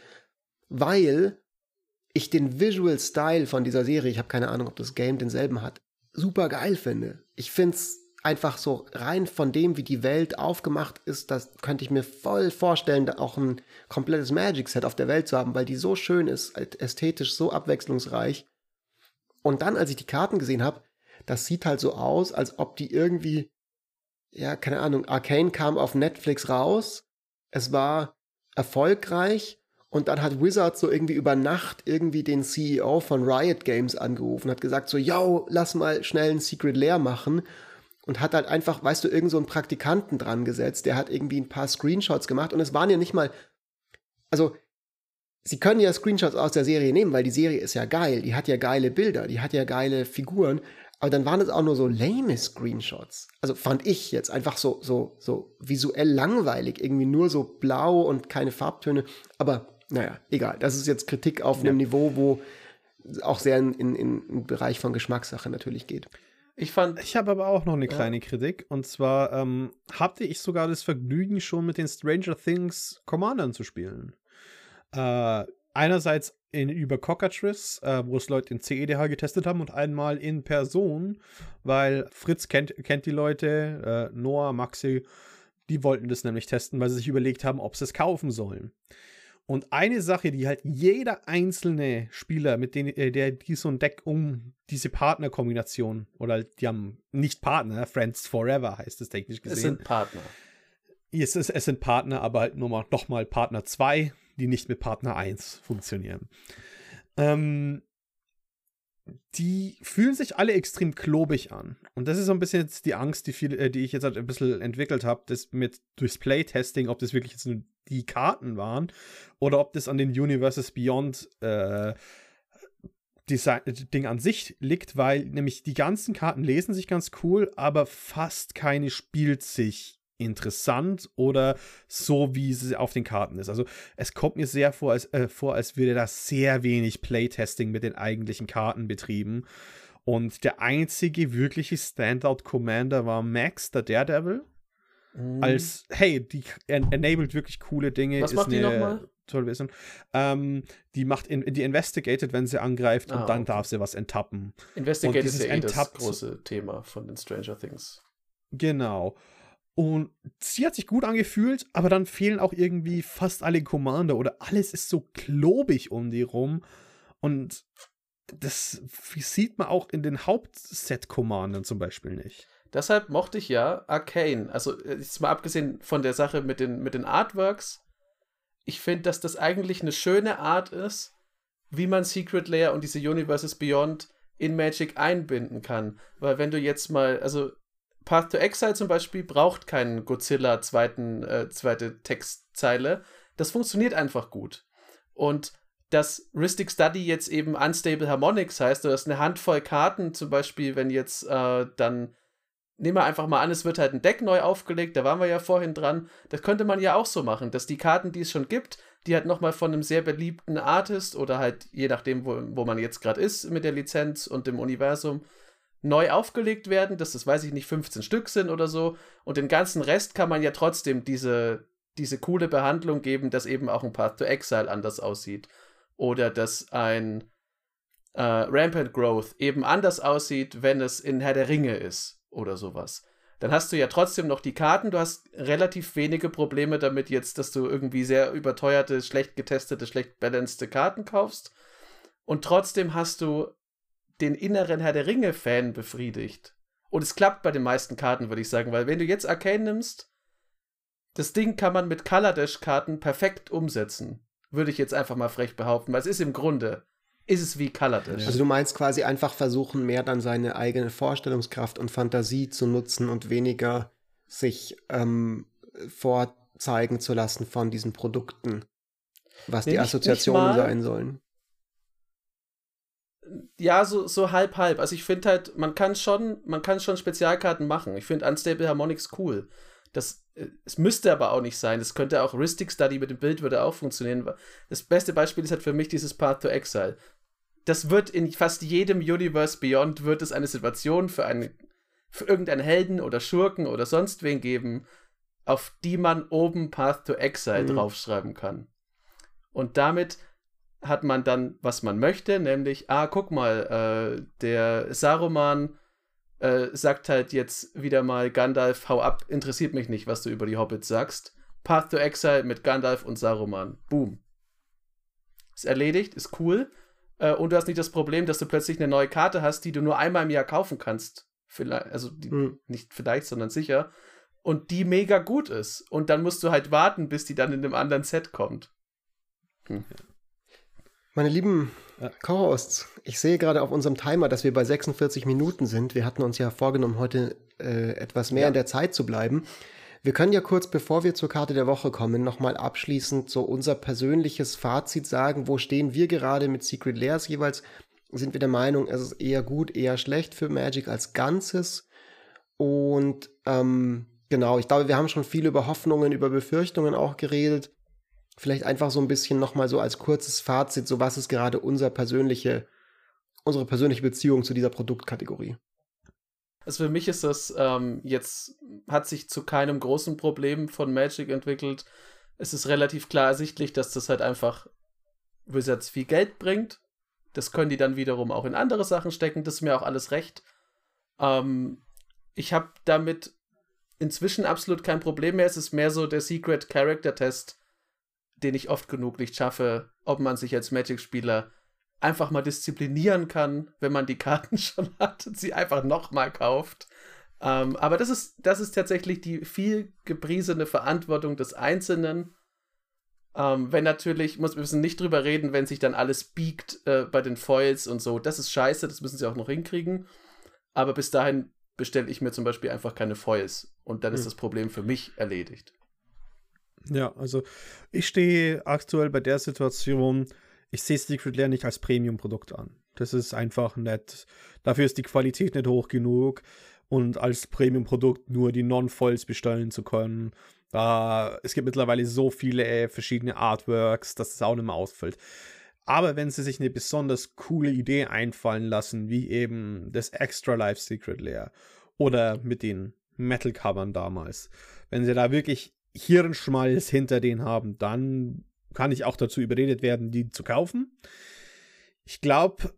weil ich den Visual Style von dieser Serie, ich habe keine Ahnung, ob das Game denselben hat, super geil finde. Ich finde es einfach so rein von dem, wie die Welt aufgemacht ist, das könnte ich mir voll vorstellen, da auch ein komplettes Magic-Set auf der Welt zu haben, weil die so schön ist, ästhetisch so abwechslungsreich. Und dann, als ich die Karten gesehen habe, das sieht halt so aus, als ob die irgendwie, ja, keine Ahnung, Arcane kam auf Netflix raus, es war erfolgreich und dann hat Wizard so irgendwie über Nacht irgendwie den CEO von Riot Games angerufen, hat gesagt so, yo, lass mal schnell ein Secret Lair machen. Und hat halt einfach, weißt du, irgend so einen Praktikanten dran gesetzt, der hat irgendwie ein paar Screenshots gemacht und es waren ja nicht mal, also, sie können ja Screenshots aus der Serie nehmen, weil die Serie ist ja geil, die hat ja geile Bilder, die hat ja geile Figuren, aber dann waren es auch nur so lame Screenshots. Also fand ich jetzt einfach so visuell langweilig, irgendwie nur so blau und keine Farbtöne, aber naja, egal, das ist jetzt Kritik auf einem Niveau, wo auch sehr in den Bereich von Geschmackssache natürlich geht. Ich habe aber auch noch eine kleine Kritik. Und zwar hatte ich sogar das Vergnügen, schon mit den Stranger Things Commandern zu spielen. Einerseits über Cockatrice, wo es Leute in CEDH getestet haben und einmal in Person, weil Fritz kennt die Leute, Noah, Maxi, die wollten das nämlich testen, weil sie sich überlegt haben, ob sie es kaufen sollen. Und eine Sache, die halt jeder einzelne Spieler, mit denen die so ein Deck um diese Partnerkombination, oder die haben nicht Partner, Friends Forever heißt es technisch gesehen. Es sind Partner. Es sind Partner, aber halt nur nochmal Partner 2, die nicht mit Partner 1 funktionieren. Die fühlen sich alle extrem klobig an. Und das ist so ein bisschen jetzt die Angst, die ich jetzt halt ein bisschen entwickelt habe, das mit durchs Playtesting, ob das wirklich jetzt nur die Karten waren oder ob das an den Universes Beyond Ding an sich liegt, weil nämlich die ganzen Karten lesen sich ganz cool, aber fast keine spielt sich interessant oder so, wie sie auf den Karten ist. Also es kommt mir sehr vor, als würde da sehr wenig Playtesting mit den eigentlichen Karten betrieben. Und der einzige wirkliche Standout-Commander war Max, der Daredevil. Als, hey, die enabled wirklich coole Dinge. Was macht die nochmal? Tolle Version. Die investigated, wenn sie angreift und dann darf sie was enttappen. Investigated ist ja das große Thema von den Stranger Things. Genau. Und sie hat sich gut angefühlt, aber dann fehlen auch irgendwie fast alle Commander oder alles ist so klobig um die rum. Und das sieht man auch in den Hauptset-Commandern zum Beispiel nicht. Deshalb mochte ich ja Arcane. Also jetzt mal abgesehen von der Sache mit den Artworks. Ich finde, dass das eigentlich eine schöne Art ist, wie man Secret Lair und diese Universes Beyond in Magic einbinden kann. Weil wenn du jetzt mal, also Path to Exile zum Beispiel braucht keinen Godzilla zweite Textzeile. Das funktioniert einfach gut. Und dass Rhystic Study jetzt eben Unstable Harmonics heißt, oder dass eine Handvoll Karten zum Beispiel, wenn jetzt dann nehmen wir einfach mal an, es wird halt ein Deck neu aufgelegt, da waren wir ja vorhin dran. Das könnte man ja auch so machen, dass die Karten, die es schon gibt, die halt nochmal von einem sehr beliebten Artist oder halt je nachdem, wo man jetzt gerade ist mit der Lizenz und dem Universum, neu aufgelegt werden, dass das, weiß ich nicht, 15 Stück sind oder so. Und den ganzen Rest kann man ja trotzdem diese coole Behandlung geben, dass eben auch ein Path to Exile anders aussieht. Oder dass ein Rampant Growth eben anders aussieht, wenn es in Herr der Ringe ist oder sowas. Dann hast du ja trotzdem noch die Karten, du hast relativ wenige Probleme damit jetzt, dass du irgendwie sehr überteuerte, schlecht getestete, schlecht balancete Karten kaufst und trotzdem hast du den inneren Herr der Ringe-Fan befriedigt. Und es klappt bei den meisten Karten, würde ich sagen, weil wenn du jetzt Arcane nimmst, das Ding kann man mit Color Dash-Karten perfekt umsetzen. Würde ich jetzt einfach mal frech behaupten, weil es ist im Grunde, ist es wie Color Dash. Also du meinst quasi einfach versuchen, mehr dann seine eigene Vorstellungskraft und Fantasie zu nutzen und weniger sich vorzeigen zu lassen von diesen Produkten, was die Assoziationen sein sollen. Ja, so halb. Also ich finde halt, man kann schon Spezialkarten machen. Ich finde Unstable Harmonics cool. Es müsste aber auch nicht sein. Es könnte auch Rhystic Study mit dem Bild würde auch funktionieren. Das beste Beispiel ist halt für mich dieses Path to Exile. Das wird in fast jedem Universe Beyond wird es eine Situation für irgendeinen Helden oder Schurken oder sonst wen geben, auf die man oben Path to Exile draufschreiben kann. Und damit hat man dann, was man möchte, nämlich, guck mal, der Saruman sagt halt jetzt wieder mal, Gandalf, hau ab, interessiert mich nicht, was du über die Hobbits sagst. Path to Exile mit Gandalf und Saruman. Boom. Ist erledigt, ist cool. Und du hast nicht das Problem, dass du plötzlich eine neue Karte hast, die du nur einmal im Jahr kaufen kannst. Vielleicht, also nicht vielleicht, sondern sicher. Und die mega gut ist. Und dann musst du halt warten, bis die dann in einem anderen Set kommt. Meine lieben Co-Hosts, ich sehe gerade auf unserem Timer, dass wir bei 46 Minuten sind. Wir hatten uns ja vorgenommen, heute etwas mehr in der Zeit zu bleiben. Wir können ja kurz, bevor wir zur Karte der Woche kommen, nochmal abschließend so unser persönliches Fazit sagen. Wo stehen wir gerade mit Secret Lairs jeweils? Sind wir der Meinung, es ist eher gut, eher schlecht für Magic als Ganzes? Und genau, ich glaube, wir haben schon viel über Hoffnungen, über Befürchtungen auch geredet. Vielleicht einfach so ein bisschen nochmal so als kurzes Fazit, so was ist gerade unsere persönliche Beziehung zu dieser Produktkategorie. Also für mich ist das jetzt, hat sich zu keinem großen Problem von Magic entwickelt. Es ist relativ klar ersichtlich, dass das halt einfach Wizards viel Geld bringt. Das können die dann wiederum auch in andere Sachen stecken. Das ist mir auch alles recht. Ich habe damit inzwischen absolut kein Problem mehr. Es ist mehr so der Secret Character Test, den ich oft genug nicht schaffe, ob man sich als Magic-Spieler einfach mal disziplinieren kann, wenn man die Karten schon hat und sie einfach nochmal kauft. Aber das ist tatsächlich die viel gepriesene Verantwortung des Einzelnen. Wenn natürlich, wir müssen nicht drüber reden, wenn sich dann alles biegt bei den Foils und so. Das ist scheiße, das müssen sie auch noch hinkriegen. Aber bis dahin bestelle ich mir zum Beispiel einfach keine Foils. Und dann ist das Problem für mich erledigt. Ja, also ich stehe aktuell bei der Situation, ich sehe Secret Lair nicht als Premium-Produkt an. Das ist einfach nett. Dafür ist die Qualität nicht hoch genug und als Premium-Produkt nur die Non-Foils bestellen zu können. Es gibt mittlerweile so viele verschiedene Artworks, dass es auch nicht mehr ausfällt. Aber wenn sie sich eine besonders coole Idee einfallen lassen, wie eben das Extra Life Secret Lair oder mit den Metal-Covern damals, wenn sie da wirklich Hirnschmalz hinter denen haben, dann kann ich auch dazu überredet werden, die zu kaufen. Ich glaube,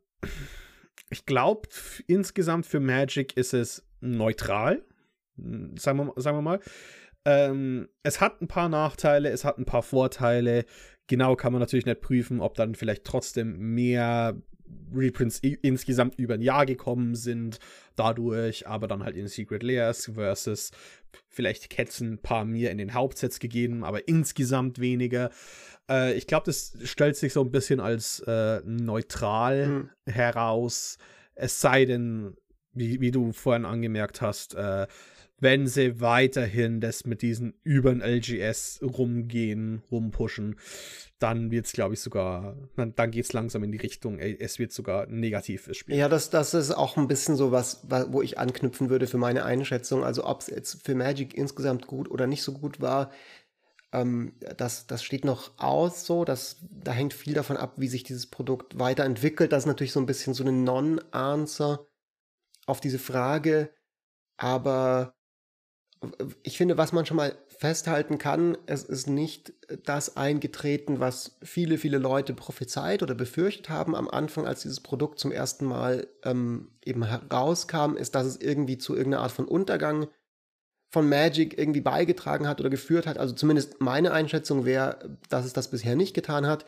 insgesamt für Magic ist es neutral, sagen wir mal. Es hat ein paar Nachteile, es hat ein paar Vorteile. Genau kann man natürlich nicht prüfen, ob dann vielleicht trotzdem mehr Reprints insgesamt über ein Jahr gekommen sind dadurch, aber dann halt in Secret Lairs versus vielleicht Ketzen ein paar mehr in den Hauptsets gegeben, aber insgesamt weniger. Ich glaube, das stellt sich so ein bisschen als neutral heraus, es sei denn, wie du vorhin angemerkt hast, wenn sie weiterhin das mit diesen über ein LGS rumpushen, dann wird es, glaube ich, sogar, dann geht es langsam in die Richtung, es wird sogar ein negatives Spiel. Ja, das ist auch ein bisschen so was, wo ich anknüpfen würde für meine Einschätzung. Also ob es jetzt für Magic insgesamt gut oder nicht so gut war, das steht noch aus so. Da hängt viel davon ab, wie sich dieses Produkt weiterentwickelt. Das ist natürlich so ein bisschen so eine Non-Answer auf diese Frage. Aber ich finde, was man schon mal festhalten kann, es ist nicht das eingetreten, was viele, viele Leute prophezeit oder befürchtet haben am Anfang, als dieses Produkt zum ersten Mal eben herauskam, ist, dass es irgendwie zu irgendeiner Art von Untergang von Magic irgendwie beigetragen hat oder geführt hat. Also zumindest meine Einschätzung wäre, dass es das bisher nicht getan hat.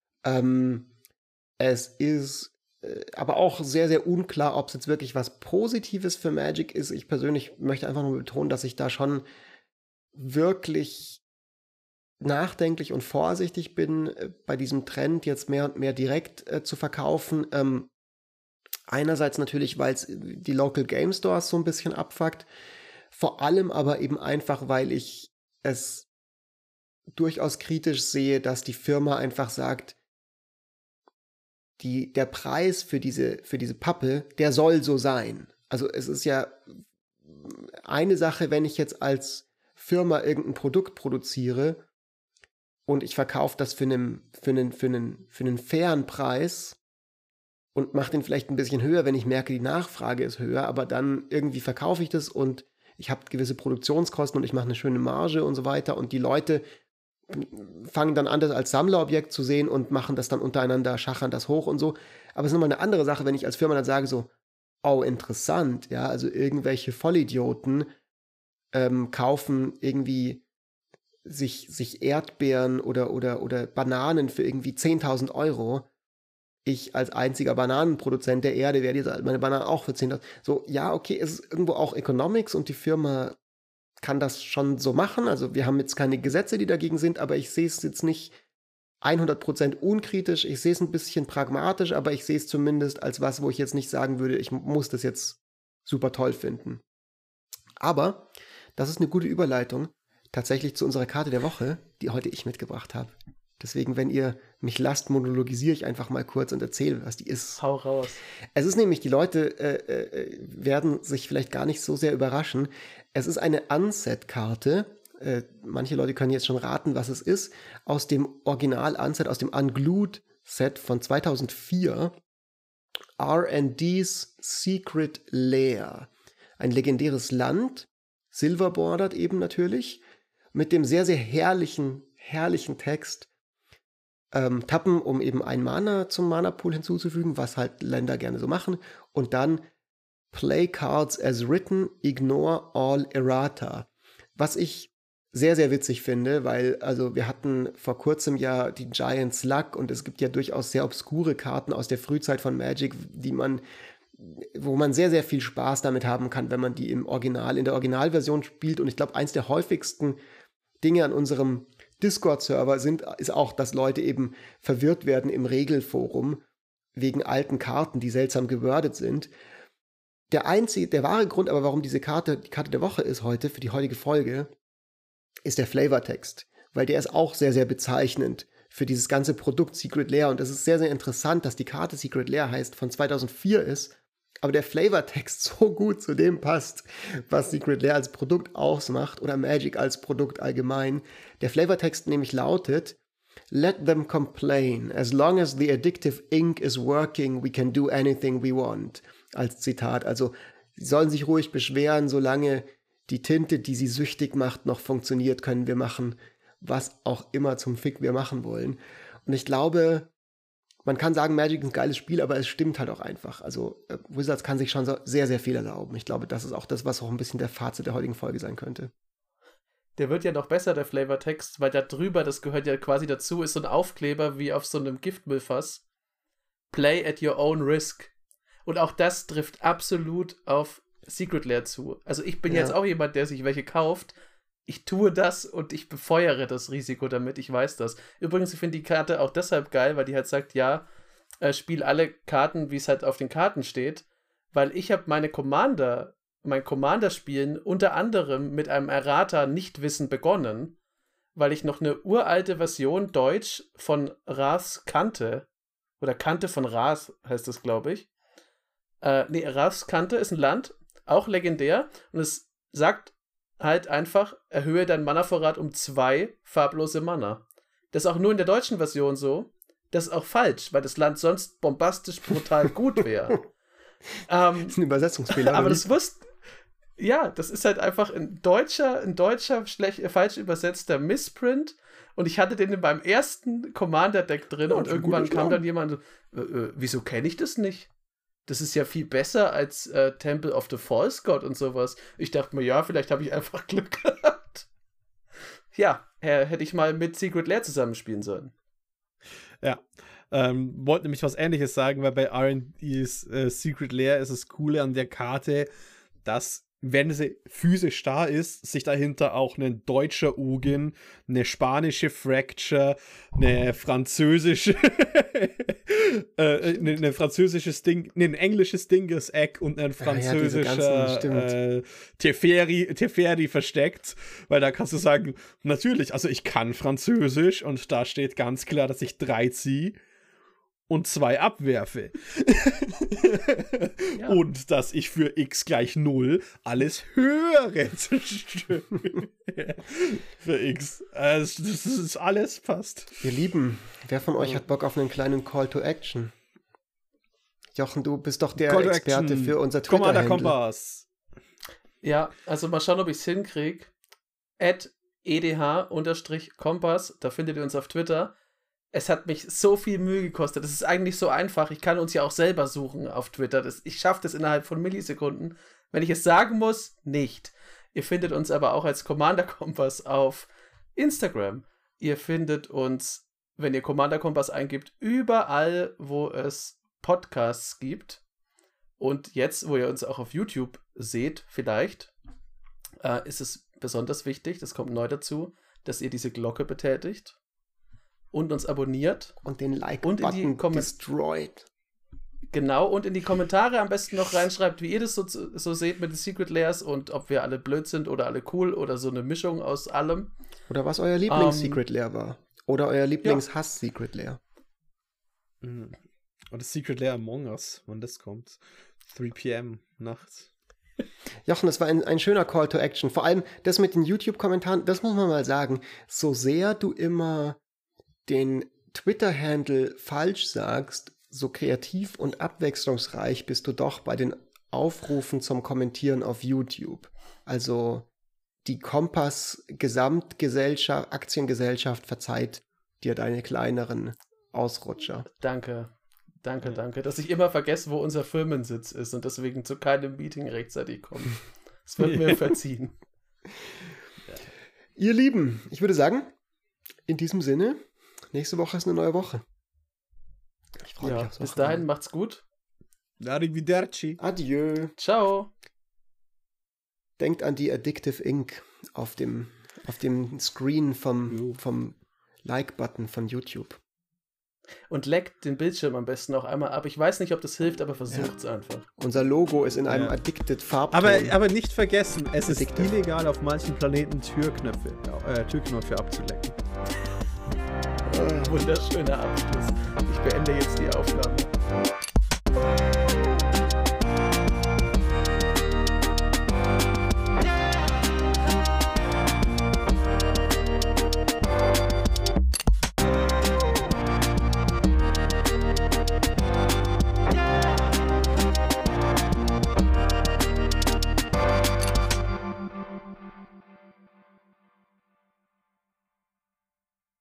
Es ist aber auch sehr, sehr unklar, ob es jetzt wirklich was Positives für Magic ist. Ich persönlich möchte einfach nur betonen, dass ich da schon wirklich nachdenklich und vorsichtig bin, bei diesem Trend jetzt mehr und mehr direkt zu verkaufen. Einerseits natürlich, weil es die Local Game Stores so ein bisschen abfuckt. Vor allem aber eben einfach, weil ich es durchaus kritisch sehe, dass die Firma einfach sagt, der Preis für diese Pappe, der soll so sein. Also es ist ja eine Sache, wenn ich jetzt als Firma irgendein Produkt produziere und ich verkaufe das für einen fairen Preis und mache den vielleicht ein bisschen höher, wenn ich merke, die Nachfrage ist höher, aber dann irgendwie verkaufe ich das und ich habe gewisse Produktionskosten und ich mache eine schöne Marge und so weiter und die Leute fangen dann an, das als Sammlerobjekt zu sehen und machen das dann untereinander, schachern das hoch und so. Aber es ist nochmal eine andere Sache, wenn ich als Firma dann sage so, oh, interessant, ja, also irgendwelche Vollidioten kaufen irgendwie sich Erdbeeren oder Bananen für irgendwie 10.000 €. Ich als einziger Bananenproduzent der Erde werde jetzt meine Bananen auch für 10.000. So, ja, okay, es ist irgendwo auch Economics und die Firma kann das schon so machen. Also wir haben jetzt keine Gesetze, die dagegen sind, aber ich sehe es jetzt nicht 100% unkritisch. Ich sehe es ein bisschen pragmatisch, aber ich sehe es zumindest als was, wo ich jetzt nicht sagen würde, ich muss das jetzt super toll finden. Aber das ist eine gute Überleitung tatsächlich zu unserer Karte der Woche, die heute ich mitgebracht habe. Deswegen, wenn ihr mich lasst, monologisiere ich einfach mal kurz und erzähle, was die ist. Hau raus. Es ist nämlich, die Leute werden sich vielleicht gar nicht so sehr überraschen. Es ist eine Unset-Karte. Manche Leute können jetzt schon raten, was es ist. Aus dem Original-Unset, aus dem Unglued-Set von 2004. R&D's Secret Lair. Ein legendäres Land, silverbordered eben natürlich, mit dem sehr, sehr herrlichen Text. Tappen, um eben ein Mana zum Mana-Pool hinzuzufügen, was halt Länder gerne so machen. Und dann Play Cards as written, ignore all errata. Was ich sehr, sehr witzig finde, weil also wir hatten vor kurzem ja die Giant Slug und es gibt ja durchaus sehr obskure Karten aus der Frühzeit von Magic, wo man sehr, sehr viel Spaß damit haben kann, wenn man die in der Originalversion spielt. Und ich glaube, eins der häufigsten Dinge an unserem Discord-Server ist auch, dass Leute eben verwirrt werden im Regelforum wegen alten Karten, die seltsam gewordet sind. Der wahre Grund aber, warum die Karte der Woche ist heute, für die heutige Folge, ist der Flavortext. Weil der ist auch sehr, sehr bezeichnend für dieses ganze Produkt Secret Lair. Und es ist sehr, sehr interessant, dass die Karte Secret Lair heißt, von 2004 ist, aber der Flavortext so gut zu dem passt, was Secret Lair als Produkt ausmacht oder Magic als Produkt allgemein. Der Flavortext nämlich lautet: Let them complain. As long as the addictive ink is working, we can do anything we want. Als Zitat. Also, sie sollen sich ruhig beschweren, solange die Tinte, die sie süchtig macht, noch funktioniert, können wir machen, was auch immer zum Fick wir machen wollen. Und ich glaube, man kann sagen, Magic ist ein geiles Spiel, aber es stimmt halt auch einfach. Also Wizards kann sich schon sehr, sehr viel erlauben. Ich glaube, das ist auch das, was auch ein bisschen der Fazit der heutigen Folge sein könnte. Der wird ja noch besser, der Flavortext, weil da drüber, das gehört ja quasi dazu, ist so ein Aufkleber wie auf so einem Giftmüllfass. Play at your own risk. Und auch das trifft absolut auf Secret Lair zu. Also ich bin jetzt auch jemand, der sich welche kauft. Ich tue das und ich befeuere das Risiko damit, ich weiß das. Übrigens, ich finde die Karte auch deshalb geil, weil die halt sagt, ja, spiel alle Karten, wie es halt auf den Karten steht, weil ich habe mein Commander-Spielen unter anderem mit einem Errata-Nichtwissen begonnen, weil ich noch eine uralte Version Deutsch von Ras kannte, oder Kante von Ras heißt das, glaube ich. Ras Kante ist ein Land, auch legendär, und es sagt halt einfach, erhöhe deinen Mana-Vorrat um 2 farblose Mana. Das ist auch nur in der deutschen Version so. Das ist auch falsch, weil das Land sonst bombastisch brutal gut wäre. Das ist ein Übersetzungsfehler. Aber das wusste Ja, das ist halt einfach ein deutscher falsch übersetzter Missprint. Und ich hatte den beim ersten Commander-Deck drin und irgendwann kam dann jemand so, wieso kenne ich das nicht? Das ist ja viel besser als Temple of the False God und sowas. Ich dachte mir, ja, vielleicht habe ich einfach Glück gehabt. Ja, hätte ich mal mit Secret Lair zusammenspielen sollen. Ja, wollte nämlich was Ähnliches sagen, weil bei R&D's Secret Lair ist das Coole an der Karte, dass, wenn sie physisch da ist, sich dahinter auch ein deutscher Ugin, eine spanische Fracture, eine französische ein englisches Dingus Egg und ein französischer Teferi versteckt, weil da kannst du sagen, natürlich, also ich kann Französisch und da steht ganz klar, dass ich 3 ziehe und 2 abwerfe. Ja. Und dass ich für x = 0 alles Höhere zerstöre. Für x. Also, das ist alles passt. Ihr Lieben, wer von euch hat Bock auf einen kleinen Call to Action? Jochen, du bist doch der Experte für unser Twitter-Handle. Kompass. Ja, also mal schauen, ob ich es hinkriege. @edh_kompass, da findet ihr uns auf Twitter. Es hat mich so viel Mühe gekostet. Es ist eigentlich so einfach. Ich kann uns ja auch selber suchen auf Twitter. Ich schaffe das innerhalb von Millisekunden. Wenn ich es sagen muss, nicht. Ihr findet uns aber auch als Commander Kompass auf Instagram. Ihr findet uns, wenn ihr Commander Kompass eingibt, überall, wo es Podcasts gibt. Und jetzt, wo ihr uns auch auf YouTube seht, vielleicht, ist es besonders wichtig, das kommt neu dazu, dass ihr diese Glocke betätigt. Und uns abonniert. Und den Like-Button destroyed. Genau, und in die Kommentare am besten noch reinschreibt, wie ihr das so seht mit den Secret Lairs und ob wir alle blöd sind oder alle cool oder so eine Mischung aus allem. Oder was euer Lieblings-Secret Lair war. Oder euer Lieblings-Hass-Secret Lair. Oder Secret Lair Among Us, wann das kommt. 3 p.m. nachts. Jochen, das war ein schöner Call to Action. Vor allem das mit den YouTube-Kommentaren, das muss man mal sagen. So sehr du immer den Twitter-Handle falsch sagst, so kreativ und abwechslungsreich bist du doch bei den Aufrufen zum Kommentieren auf YouTube. Also die Kompass Gesamtgesellschaft, Aktiengesellschaft verzeiht dir deine kleineren Ausrutscher. Danke, dass ich immer vergesse, wo unser Firmensitz ist und deswegen zu keinem Meeting rechtzeitig komme. Es wird mir verziehen. Ihr Lieben, ich würde sagen, in diesem Sinne, nächste Woche ist eine neue Woche. Ich freue mich aufs Bis dahin, macht's gut. Arrivederci. Adieu. Ciao. Denkt an die Addictive Ink auf dem Screen vom Like-Button von YouTube. Und leckt den Bildschirm am besten auch einmal ab. Ich weiß nicht, ob das hilft, aber versucht's einfach. Unser Logo ist in einem Addicted Farbton. Aber nicht vergessen, es ist illegal, auf manchen Planeten Türknöpfe abzulecken. Wunderschöner Abschluss. Ich beende jetzt die Aufnahme.